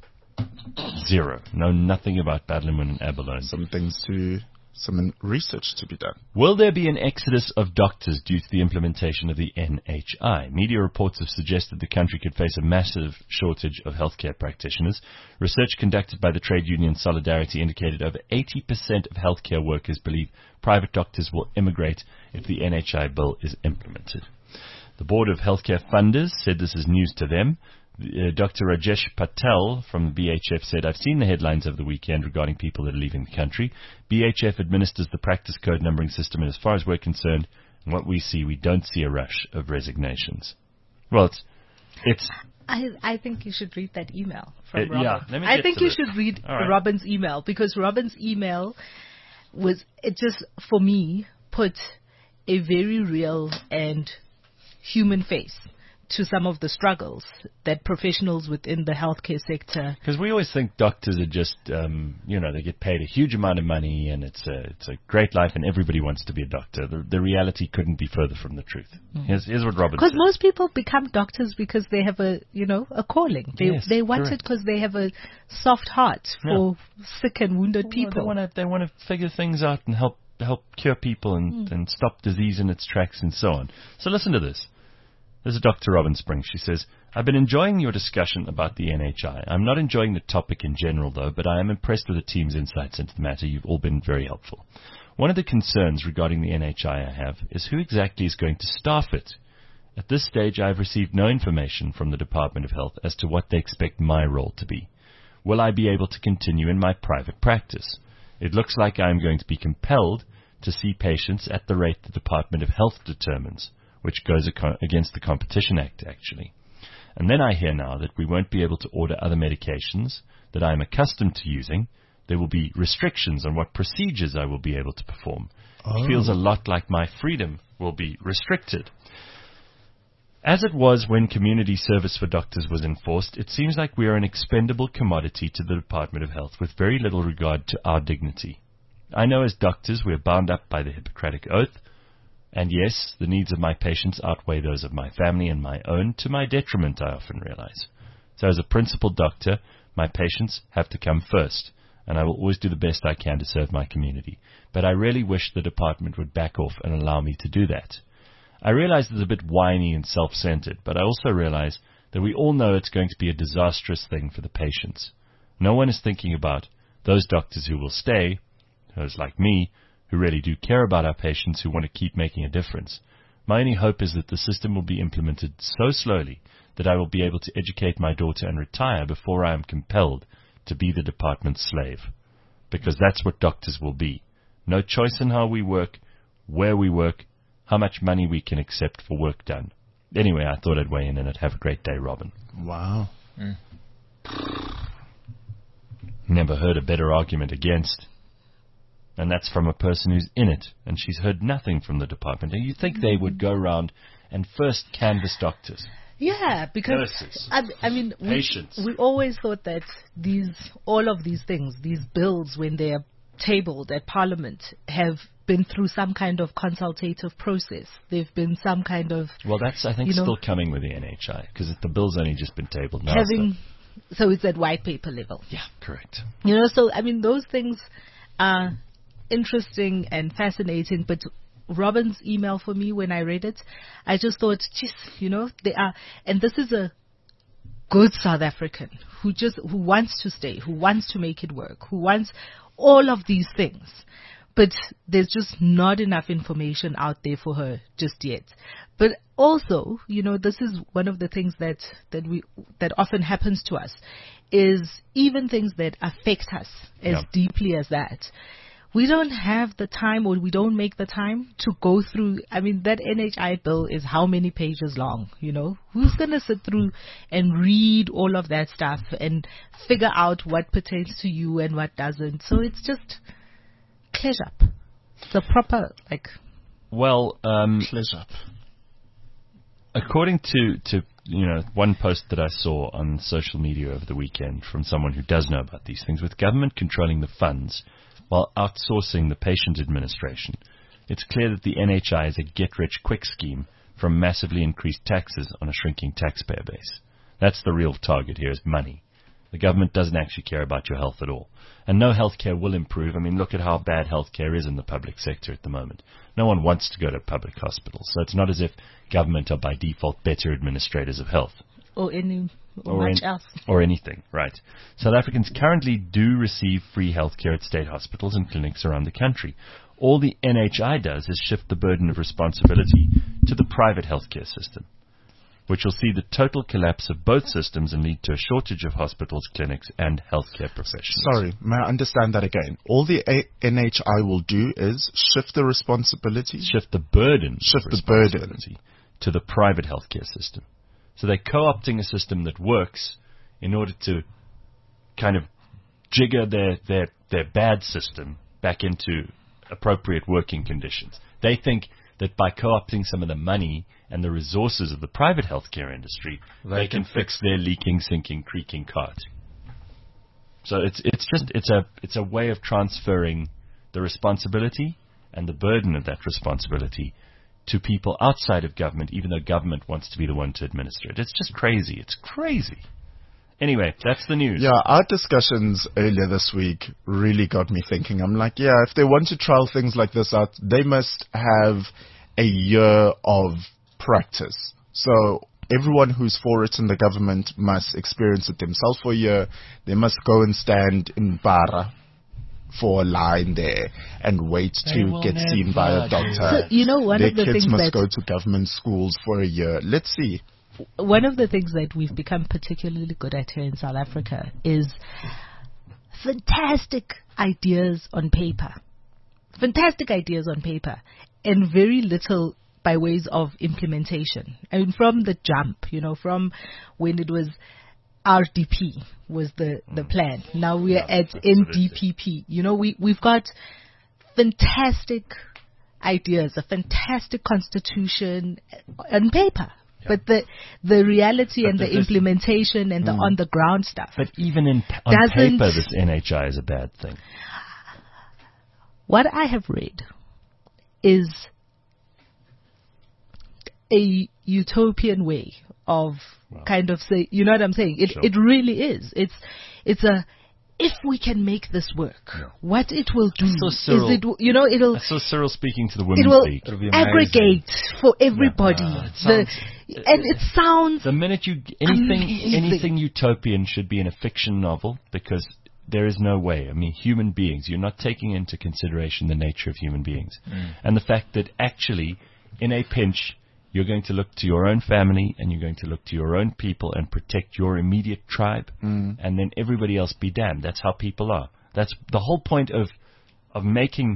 Zero. Know nothing about Badlamon and abalone. Some things to, some research to be done. Will there be an exodus of doctors due to the implementation of the N H I? Media reports have suggested the country could face a massive shortage of healthcare practitioners. Research conducted by the trade union Solidarity indicated over eighty percent of healthcare workers believe private doctors will immigrate if the N H I bill is implemented. The Board of Healthcare Funders said this is news to them. Uh, Doctor Rajesh Patel from the B H F said, I've seen the headlines over the weekend regarding people that are leaving the country. B H F administers the practice code numbering system, and as far as we're concerned, and what we see, we don't see a rush of resignations. Well, it's... it's I, I think you should read that email from Uh, Robin. yeah, let me I get think to you it. should read All right. Robin's email because Robin's email was, it just, for me, put a very real and human face to some of the struggles that professionals within the healthcare sector. Because we always think doctors are just, um, you know, they get paid a huge amount of money and it's a, it's a great life and everybody wants to be a doctor. The, the reality couldn't be further from the truth. Mm. Here's, here's what Robin says. Because most people become doctors because they have a, you know, a calling. They yes, they want correct. it because they have a soft heart for yeah. sick and wounded well, people. They want to they want to figure things out and help help cure people and, mm. and stop disease in its tracks and so on. So listen to this. This is Doctor Robin Springs. She says, I've been enjoying your discussion about the N H I. I'm not enjoying the topic in general, though, but I am impressed with the team's insights into the matter. You've all been very helpful. One of the concerns regarding the N H I I have is who exactly is going to staff it. At this stage, I have received no information from the Department of Health as to what they expect my role to be. Will I be able to continue in my private practice? It looks like I am going to be compelled to see patients at the rate the Department of Health determines, which goes against the Competition Act, actually. And then I hear now that we won't be able to order other medications that I am accustomed to using. There will be restrictions on what procedures I will be able to perform. Oh. It feels a lot like my freedom will be restricted. As it was when community service for doctors was enforced, it seems like we are an expendable commodity to the Department of Health with very little regard to our dignity. I know as doctors we are bound up by the Hippocratic Oath, and yes, the needs of my patients outweigh those of my family and my own, to my detriment, I often realize. So as a principal doctor, my patients have to come first, and I will always do the best I can to serve my community. But I really wish the department would back off and allow me to do that. I realize it's a bit whiny and self-centered, but I also realize that we all know it's going to be a disastrous thing for the patients. No one is thinking about those doctors who will stay, those like me, who really do care about our patients, who want to keep making a difference. My only hope is that the system will be implemented so slowly that I will be able to educate my daughter and retire before I am compelled to be the department's slave. Because that's what doctors will be. No choice in how we work, where we work, how much money we can accept for work done. Anyway, I thought I'd weigh in on it. Have a great day, Robin. Wow. Mm. Never heard a better argument against. And that's from a person who's in it, and she's heard nothing from the department. And you think they would go around and first canvass doctors? Yeah, because Nurses, I, I mean, we, patients. we always thought that these, all of these things, these bills, when they are tabled at Parliament, have been through some kind of consultative process. They've been some kind of, well, that's I think you know, still coming with the N H I, because the bill's only just been tabled now. having, so. so it's at white paper level. Yeah, correct. You know, so I mean, those things are interesting and fascinating, but Robin's email for me, when I read it, I just thought, geez, you know, they are, and this is a good South African who just, who wants to stay, who wants to make it work, who wants all of these things, but there's just not enough information out there for her just yet. But also, you know, this is one of the things that, that we, that often happens to us, is even things that affect us as Yeah. deeply as that. We don't have the time, or we don't make the time to go through. I mean, that N H I bill is how many pages long, you know? Who's going to sit through and read all of that stuff and figure out what pertains to you and what doesn't? So it's just clear up. It's a proper, like... Well, um, Pleasure. according to, to, you know, one post that I saw on social media over the weekend from someone who does know about these things, with government controlling the funds while outsourcing the patient administration, it's clear that the N H I is a get-rich-quick scheme from massively increased taxes on a shrinking taxpayer base. That's the real target here, is money. The government doesn't actually care about your health at all. And no healthcare will improve. I mean, look at how bad healthcare is in the public sector at the moment. No one wants to go to public hospitals, so it's not as if government are by default better administrators of health. Or any... Or, Or, much in- else. or anything, right. South Africans currently do receive free healthcare at state hospitals and clinics around the country. All the N H I does is shift the burden of responsibility to the private healthcare system, which will see the total collapse of both systems and lead to a shortage of hospitals, clinics, and healthcare professionals. Sorry, may I understand that again? All the A- N H I will do is shift the responsibility? Shift the burden Shift of the burden. responsibility to the private healthcare system. So they're co-opting a system that works in order to kind of jigger their, their, their bad system back into appropriate working conditions. They think that by co-opting some of the money and the resources of the private healthcare industry, they, they can, can fix their leaking, sinking, creaking cart. So it's it's just it's a it's a way of transferring the responsibility and the burden of that responsibility to people outside of government, even though government wants to be the one to administer it. It's just crazy. It's crazy. Anyway, that's the news. Yeah, our discussions earlier this week really got me thinking. I'm like, yeah, if they want to trial things like this out, they must have a year of practice. So everyone who's for it in the government must experience it themselves for a year. They must go and stand in Bara for a line there and wait They to get seen by a doctor. So, you know, one Their of the kids things must that go to government schools for a year. Let's see. One of the things that we've become particularly good at here in South Africa is fantastic ideas on paper. Fantastic ideas on paper. And very little by ways of implementation. I mean, from the jump, you know, from when it was R D P was the, the plan. Now we are Yeah, at N D P P. You know, we, we've got fantastic ideas, a fantastic constitution on paper. Yeah. But the the reality But and the there's- implementation and the on the ground stuff. But even in pa- on Doesn't- paper, this N H I is a bad thing. What I have read is a utopian way of Wow. kind of say, you know what I'm saying? It Sure. it really is. It's it's a if we can make this work, Yeah. what it will do So is Cyril- it you know it'll I saw Cyril speaking to the it Women's will League. It'll be amazing. aggregate for everybody. Yeah. It the, sounds- and it sounds The minute you anything Amazing. anything utopian should be in a fiction novel, because there is no way. I mean, human beings, you're not taking into consideration the nature of human beings. And the fact that actually, in a pinch, you're going to look to your own family and you're going to look to your own people and protect your immediate tribe, and then everybody else be damned. That's how people are. That's the whole point of of making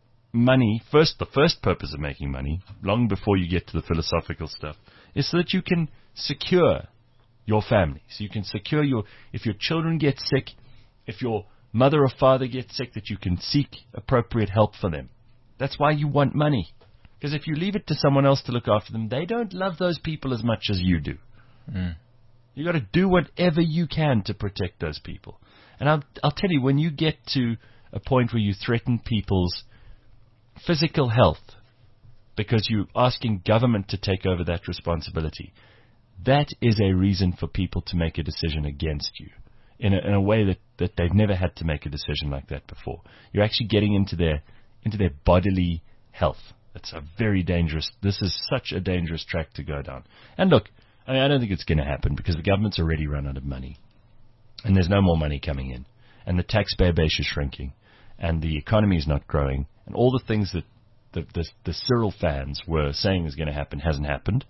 money. First, the first purpose of making money, long before you get to the philosophical stuff, is so that you can secure your family. So you can secure your, if your children get sick, if your mother or father gets sick, that you can seek appropriate help for them. That's why you want money. Because if you leave it to someone else to look after them, they don't love those people as much as you do. Mm. You got to do whatever you can to protect those people. And I'll, I'll tell you, when you get to a point where you threaten people's physical health because you're asking government to take over that responsibility, that is a reason for people to make a decision against you in a, in a way that, that they've never had to make a decision like that before. You're actually getting into their into their bodily health. It's a very dangerous, this is such a dangerous track to go down. And look, I mean, I don't think it's going to happen because the government's already run out of money. And there's no more money coming in. And the taxpayer base is shrinking. And the economy is not growing. And all the things that the, the, the Cyril fans were saying is going to happen hasn't happened.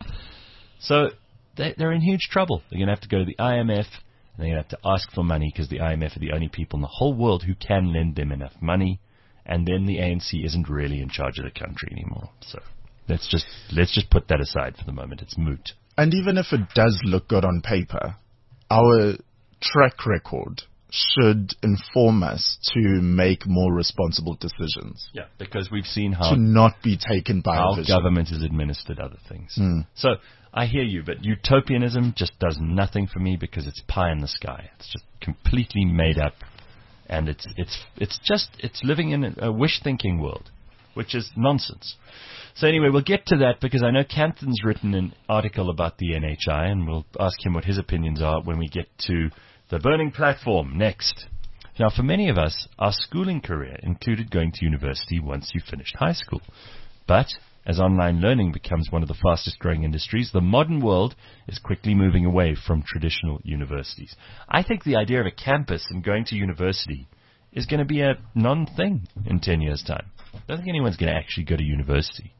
So they, they're in huge trouble. They're going to have to go to the I M F, and they're going to have to ask for money because the I M F are the only people in the whole world who can lend them enough money. And then the A N C isn't really in charge of the country anymore. So let's just let's just put that aside for the moment. It's moot. And even if it does look good on paper, our track record should inform us to make more responsible decisions. Yeah, because we've seen how To not be taken by how a vision. government has administered other things. Mm. So I hear you, but utopianism just does nothing for me because it's pie in the sky. It's just completely made up, and it's it's it's just it's living in a, a wish-thinking world, which is nonsense. So anyway, we'll get to that because I know Canton's written an article about the N H I, and we'll ask him what his opinions are when we get to the burning platform next. Now, for many of us, our schooling career included going to university once you finished high school. But as online learning becomes one of the fastest growing industries, the modern world is quickly moving away from traditional universities. I think the idea of a campus and going to university is going to be a non-thing in ten years' time. I don't think anyone's going to actually go to university.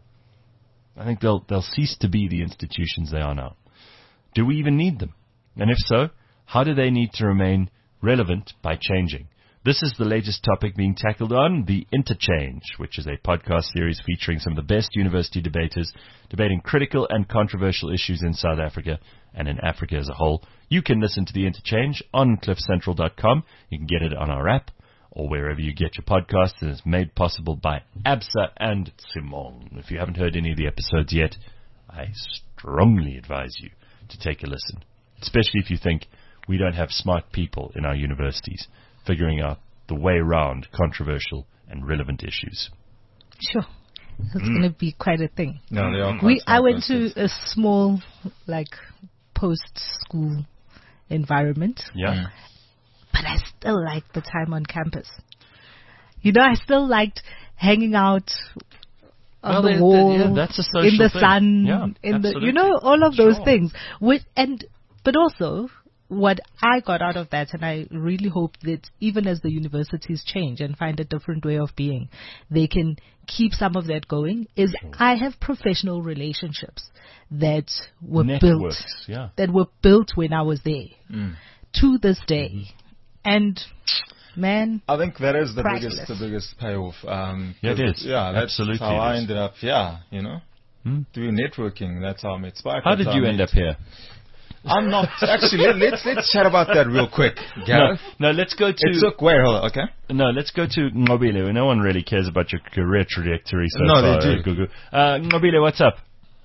I think they'll they'll cease to be the institutions they are now. Do we even need them? And if so, how do they need to remain relevant by changing? This is the latest topic being tackled on The Interchange, which is a podcast series featuring some of the best university debaters debating critical and controversial issues in South Africa and in Africa as a whole. You can listen to The Interchange on cliff central dot com. You can get it on our app, or wherever you get your podcasts, and it's made possible by Absa and Simon. If you haven't heard any of the episodes yet, I strongly advise you to take a listen, especially if you think we don't have smart people in our universities figuring out the way around controversial and relevant issues. Sure. It's mm. going to be quite a thing. No, they are quite we, I went persons. to a small, like, post-school environment. Yeah. But I still liked the time on campus. You know, I still liked hanging out on well, the wall, yeah, that's a social in the thing. sun, Yeah, in absolutely. the, you know, all of those Sure. things. With, and, but also, what I got out of that, and I really hope that even as the universities change and find a different way of being, they can keep some of that going, is I have professional relationships that were Networks, built, yeah. that were built when I was there, Mm. to this day. Mm-hmm. And, man, I think that is the priceless. biggest, the biggest payoff. Um, Yeah, it is. Yeah, that's Absolutely how it I is. ended up. Yeah, you know, Hmm? doing networking. That's how I met Spike. How that's did how you I end met- up here? I'm not actually. let, let's let's chat about that real quick, No, Gareth. no, let's go to It took wait, hold on, okay. no, let's go to Ngobile. No one really cares about your career trajectory so No, far. they do. uh, Gugu. Uh, Ngobile, what's up?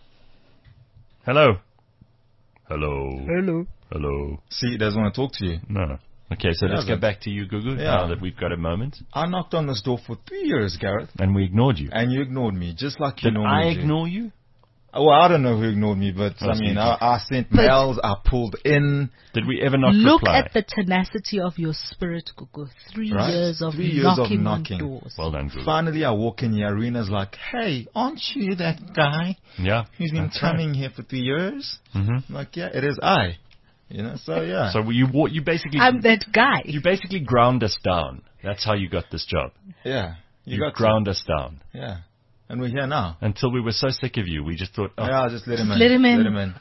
Hello. Hello. hello. Hello. See, he doesn't want to talk to you. No. Okay, so let's Yeah, get back to you, Gugu, Yeah. now that we've got a moment. I knocked on this door for three years, Gareth, And we ignored you. and you ignored me, just like you Did normally I do. ignore you? Well, I don't know who ignored me, but Oh, I so mean, you I, did. I sent But- mails, I pulled in. Did we ever not Look reply? at the tenacity of your spirit, Gugu. Three Right. years of Three years of knocking, knocking. on doors. Well done, Gugu. Finally, I walk in the arena's like, hey, aren't you that guy Yeah. who's been that's right. coming here for three years? Mhm. I'm like, yeah, it is I. You know, so yeah. So you wa- you basically I'm that guy. you basically ground us down. That's how you got this job. yeah, you, You, got ground us down to. Yeah, and we're here now. until we were so sick of you. We just thought, oh, Yeah, I'll just let him in. let him in. Let him in.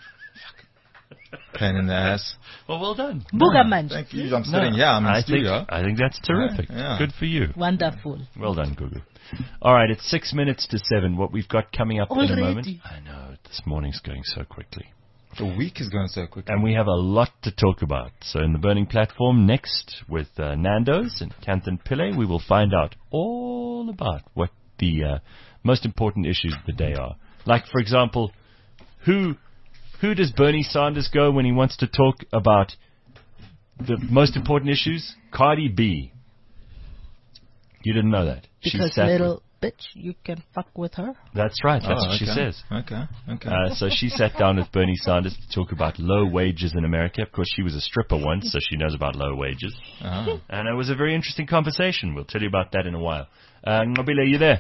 Pain in the ass. well, well done. Boogerman. Thank you. I'm No, sitting here. I'm in I studio. think I think that's terrific. Yeah. Good for you. Wonderful. Well done, Gugu. All right, it's six minutes to seven. What we've got coming up in a Already? moment. I know this morning's going so quickly. The week is going so quick. And we have a lot to talk about. So in the Burning Platform next with uh, Nando's and Kanthan Pillay, we will find out all about what the uh, most important issues of the day are. Like, for example, who who does Bernie Sanders go when he wants to talk about the most important issues? Cardi B. You didn't know that. She Because sat little bitch, you can fuck with her. with- That's right. That's Oh, what she okay. says. Okay, okay. Uh, so she sat down with Bernie Sanders to talk about low wages in America. Of course, she was a stripper once, so she knows about low wages. Ah. And it was a very interesting conversation. We'll tell you about that in a while. Uh, Nobile, are you there?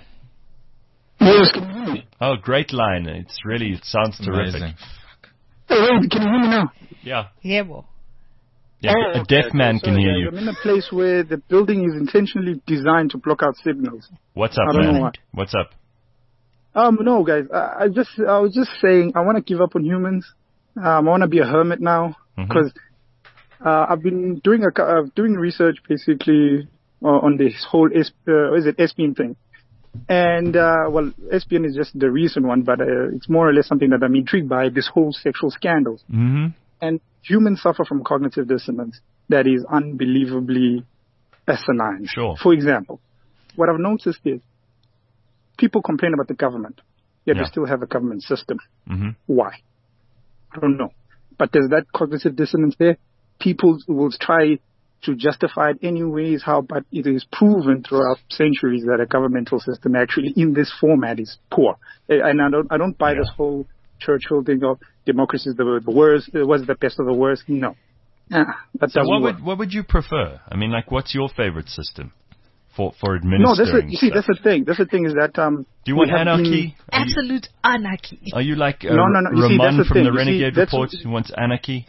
Yes, can you hear me? Oh, great line. It's really, it sounds terrific. Amazing. Hey, wait, can you hear me now? Yeah. Yeah, well. Yeah, Oh, a okay, deaf man okay, can sorry, hear guys. you. I'm in a place where the building is intentionally designed to block out signals. What's up, I don't know man? why. What's up? Um, no, guys, I, I just, I was just saying, I want to give up on humans. Um, I want to be a hermit now Mhm. because uh, I've been doing a, co- uh, doing research basically uh, on this whole S, uh, what is it, S P N thing. And, uh, well, S P N is just the recent one, but uh, it's more or less something that I'm intrigued by, this whole sexual scandals. Mm-hmm. And humans suffer from cognitive dissonance that is unbelievably asinine. Sure. For example, what I've noticed is people complain about the government, yet Yeah. we still have a government system. Mm-hmm. Why? I don't know. But there's that cognitive dissonance there. People will try to justify it any ways how, but it is proven throughout centuries that a governmental system actually in this format is poor. And I don't, I don't buy Yeah. this whole Churchill thing of democracy is the, the worst, it was the best of the worst. No. Ah, that So doesn't what work. would what would you prefer? I mean, like, what's your favorite system for for No, administering? that's a, you see, stuff? that's the thing. That's the thing is that, um, Do you want we have anarchy? been- Are you, Absolute anarchy. are you like uh, No, no, no. You see, Ramon that's the from thing. the You see, Renegade that's Report what- who wants anarchy?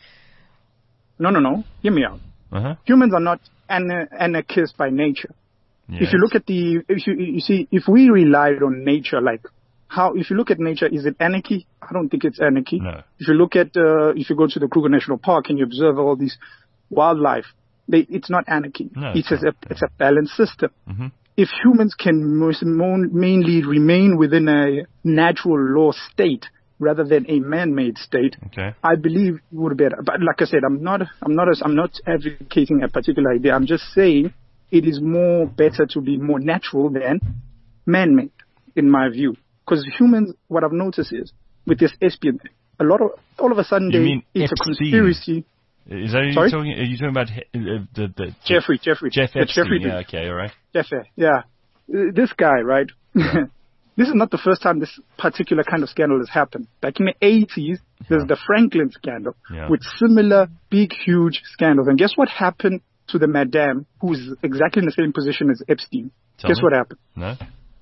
no, no, no. Hear me out. Uh-huh. Humans are not ana- anarchists by nature. Yes. If you look at the, if you, you see, if we relied on nature, like how, if you look at nature, is it anarchy? I don't think it's anarchy. No. If you look at, uh, if you go to the Kruger National Park and you observe all these wildlife, they, it's not anarchy. No, it's, it's a, not, it's a balanced system. Mm-hmm. If humans can most, mo- mainly remain within a natural law state rather than a man-made state, Okay. I believe it would be better. But like I said, I'm not, I'm not, a, I'm not advocating a particular idea. I'm just saying it is more better to be more natural than man-made, in my view. Because humans, what I've noticed is, with this Espion thing, a lot of, all of a sudden, You they, mean it's Epstein? a conspiracy. Is that, are you Sorry? talking, are you talking about uh, the, the, Jeffrey, Jeffrey. Jeff The Epstein? Jeffrey Yeah, thing. okay, all right. Jeffrey, yeah. Uh, This guy, right? This is not the first time this particular kind of scandal has happened. Back in the eighties, there's Yeah. the Franklin scandal Yeah. with similar big, huge scandals. And guess what happened to the madame who's exactly in the same position as Epstein? Tell guess me. what happened? No?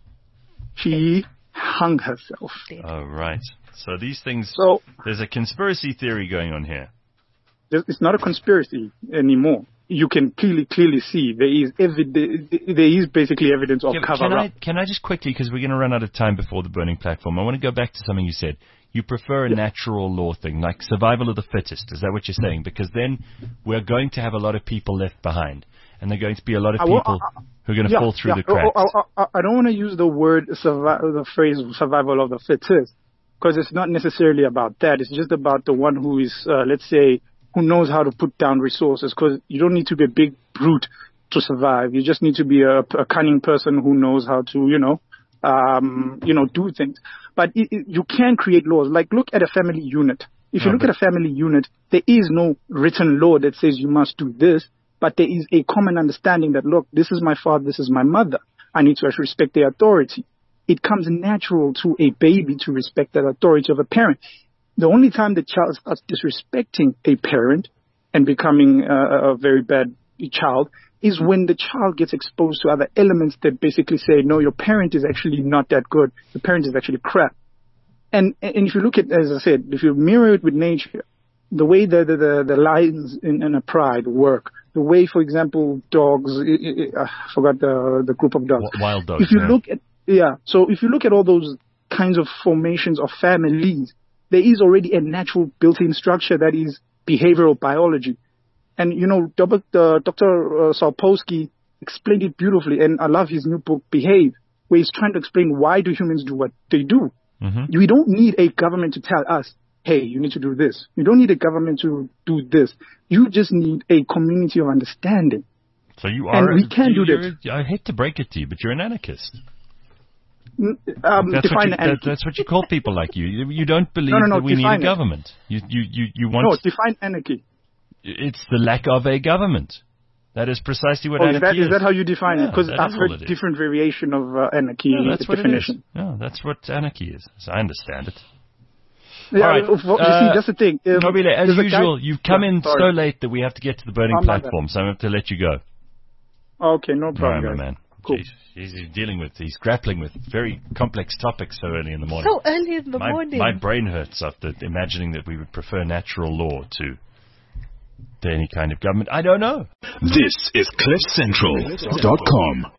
She hung herself. Oh, right. So these things, So there's a conspiracy theory going on here. there's- it's not a conspiracy anymore. You can clearly, clearly see there is evi- there is basically evidence of Can, cover can I up. can I just quickly, because we're going to run out of time before the burning platform, I want to go back to something you said. You prefer a natural law thing, like survival of the fittest. Is that what you're saying? Because then we're going to have a lot of people left behind, and there are going to be a lot of I will- people who are going to Yeah, fall through yeah. the cracks. Oh, oh, oh, I don't want to use the word survi- the phrase survival of the fittest, because it's not necessarily about that. It's just about the one who is, uh, let's say, who knows how to put down resources, because you don't need to be a big brute to survive. You just need to be a, a cunning person who knows how to, you know, um, you know, do things. But it, it, you can create laws. Like, look at a family unit. If you No, look but- at a family unit, there is no written law that says you must do this, but there is a common understanding that, look, this is my father, this is my mother. I need to actually respect their authority. It comes natural to a baby to respect that authority of a parent. The only time the child starts disrespecting a parent and becoming uh, a very bad child is when the child gets exposed to other elements that basically say, no, your parent is actually not that good. Your parent is actually crap. And and if you look at, as I said, if you mirror it with nature, the way the the, the, the lions in, in a pride work, the way, for example, dogs, I, I, I forgot the the group of dogs. Wild dogs. If you yeah. look at, yeah, so if you look at all those kinds of formations of families, there is already a natural built-in structure that is behavioral biology. And, you know, Doctor Uh, Sapolsky explained it beautifully, and I love his new book, Behave, where he's trying to explain why do humans do what they do. Mm-hmm. We don't need a government to tell us, hey, you need to do this. You don't need a government to do this. You just need a community of understanding. So you are. And we can you, do this. I hate to break it to you, but you're an anarchist. Um, That's what, define you, that, anarchy. that's what you call people like you. You, you don't believe No, no, no, that we need define a it. government. You, you, you, you want. No, define anarchy. It's the lack of a government. That is precisely what Oh, is anarchy that, is that how you define Yeah, it? Because that I've is heard all it is. different variation of uh, anarchy No, that's what definition. it is. No, that's what anarchy is, as I understand it. Yeah, All right. well, you Uh, see, that's the thing. Um, Nobile, as there's a guy- usual, you've come Yeah, in sorry. so late that we have to get to the burning I'm not platform, so I have to let you go. Okay, no All right, problem, my guys. man. Cool. Jeez, he's, he's dealing with, he's grappling with very complex topics so early in the morning. So early in the my, morning. my brain hurts after imagining that we would prefer natural law to, to any kind of government. I don't know. This is cliff central dot com.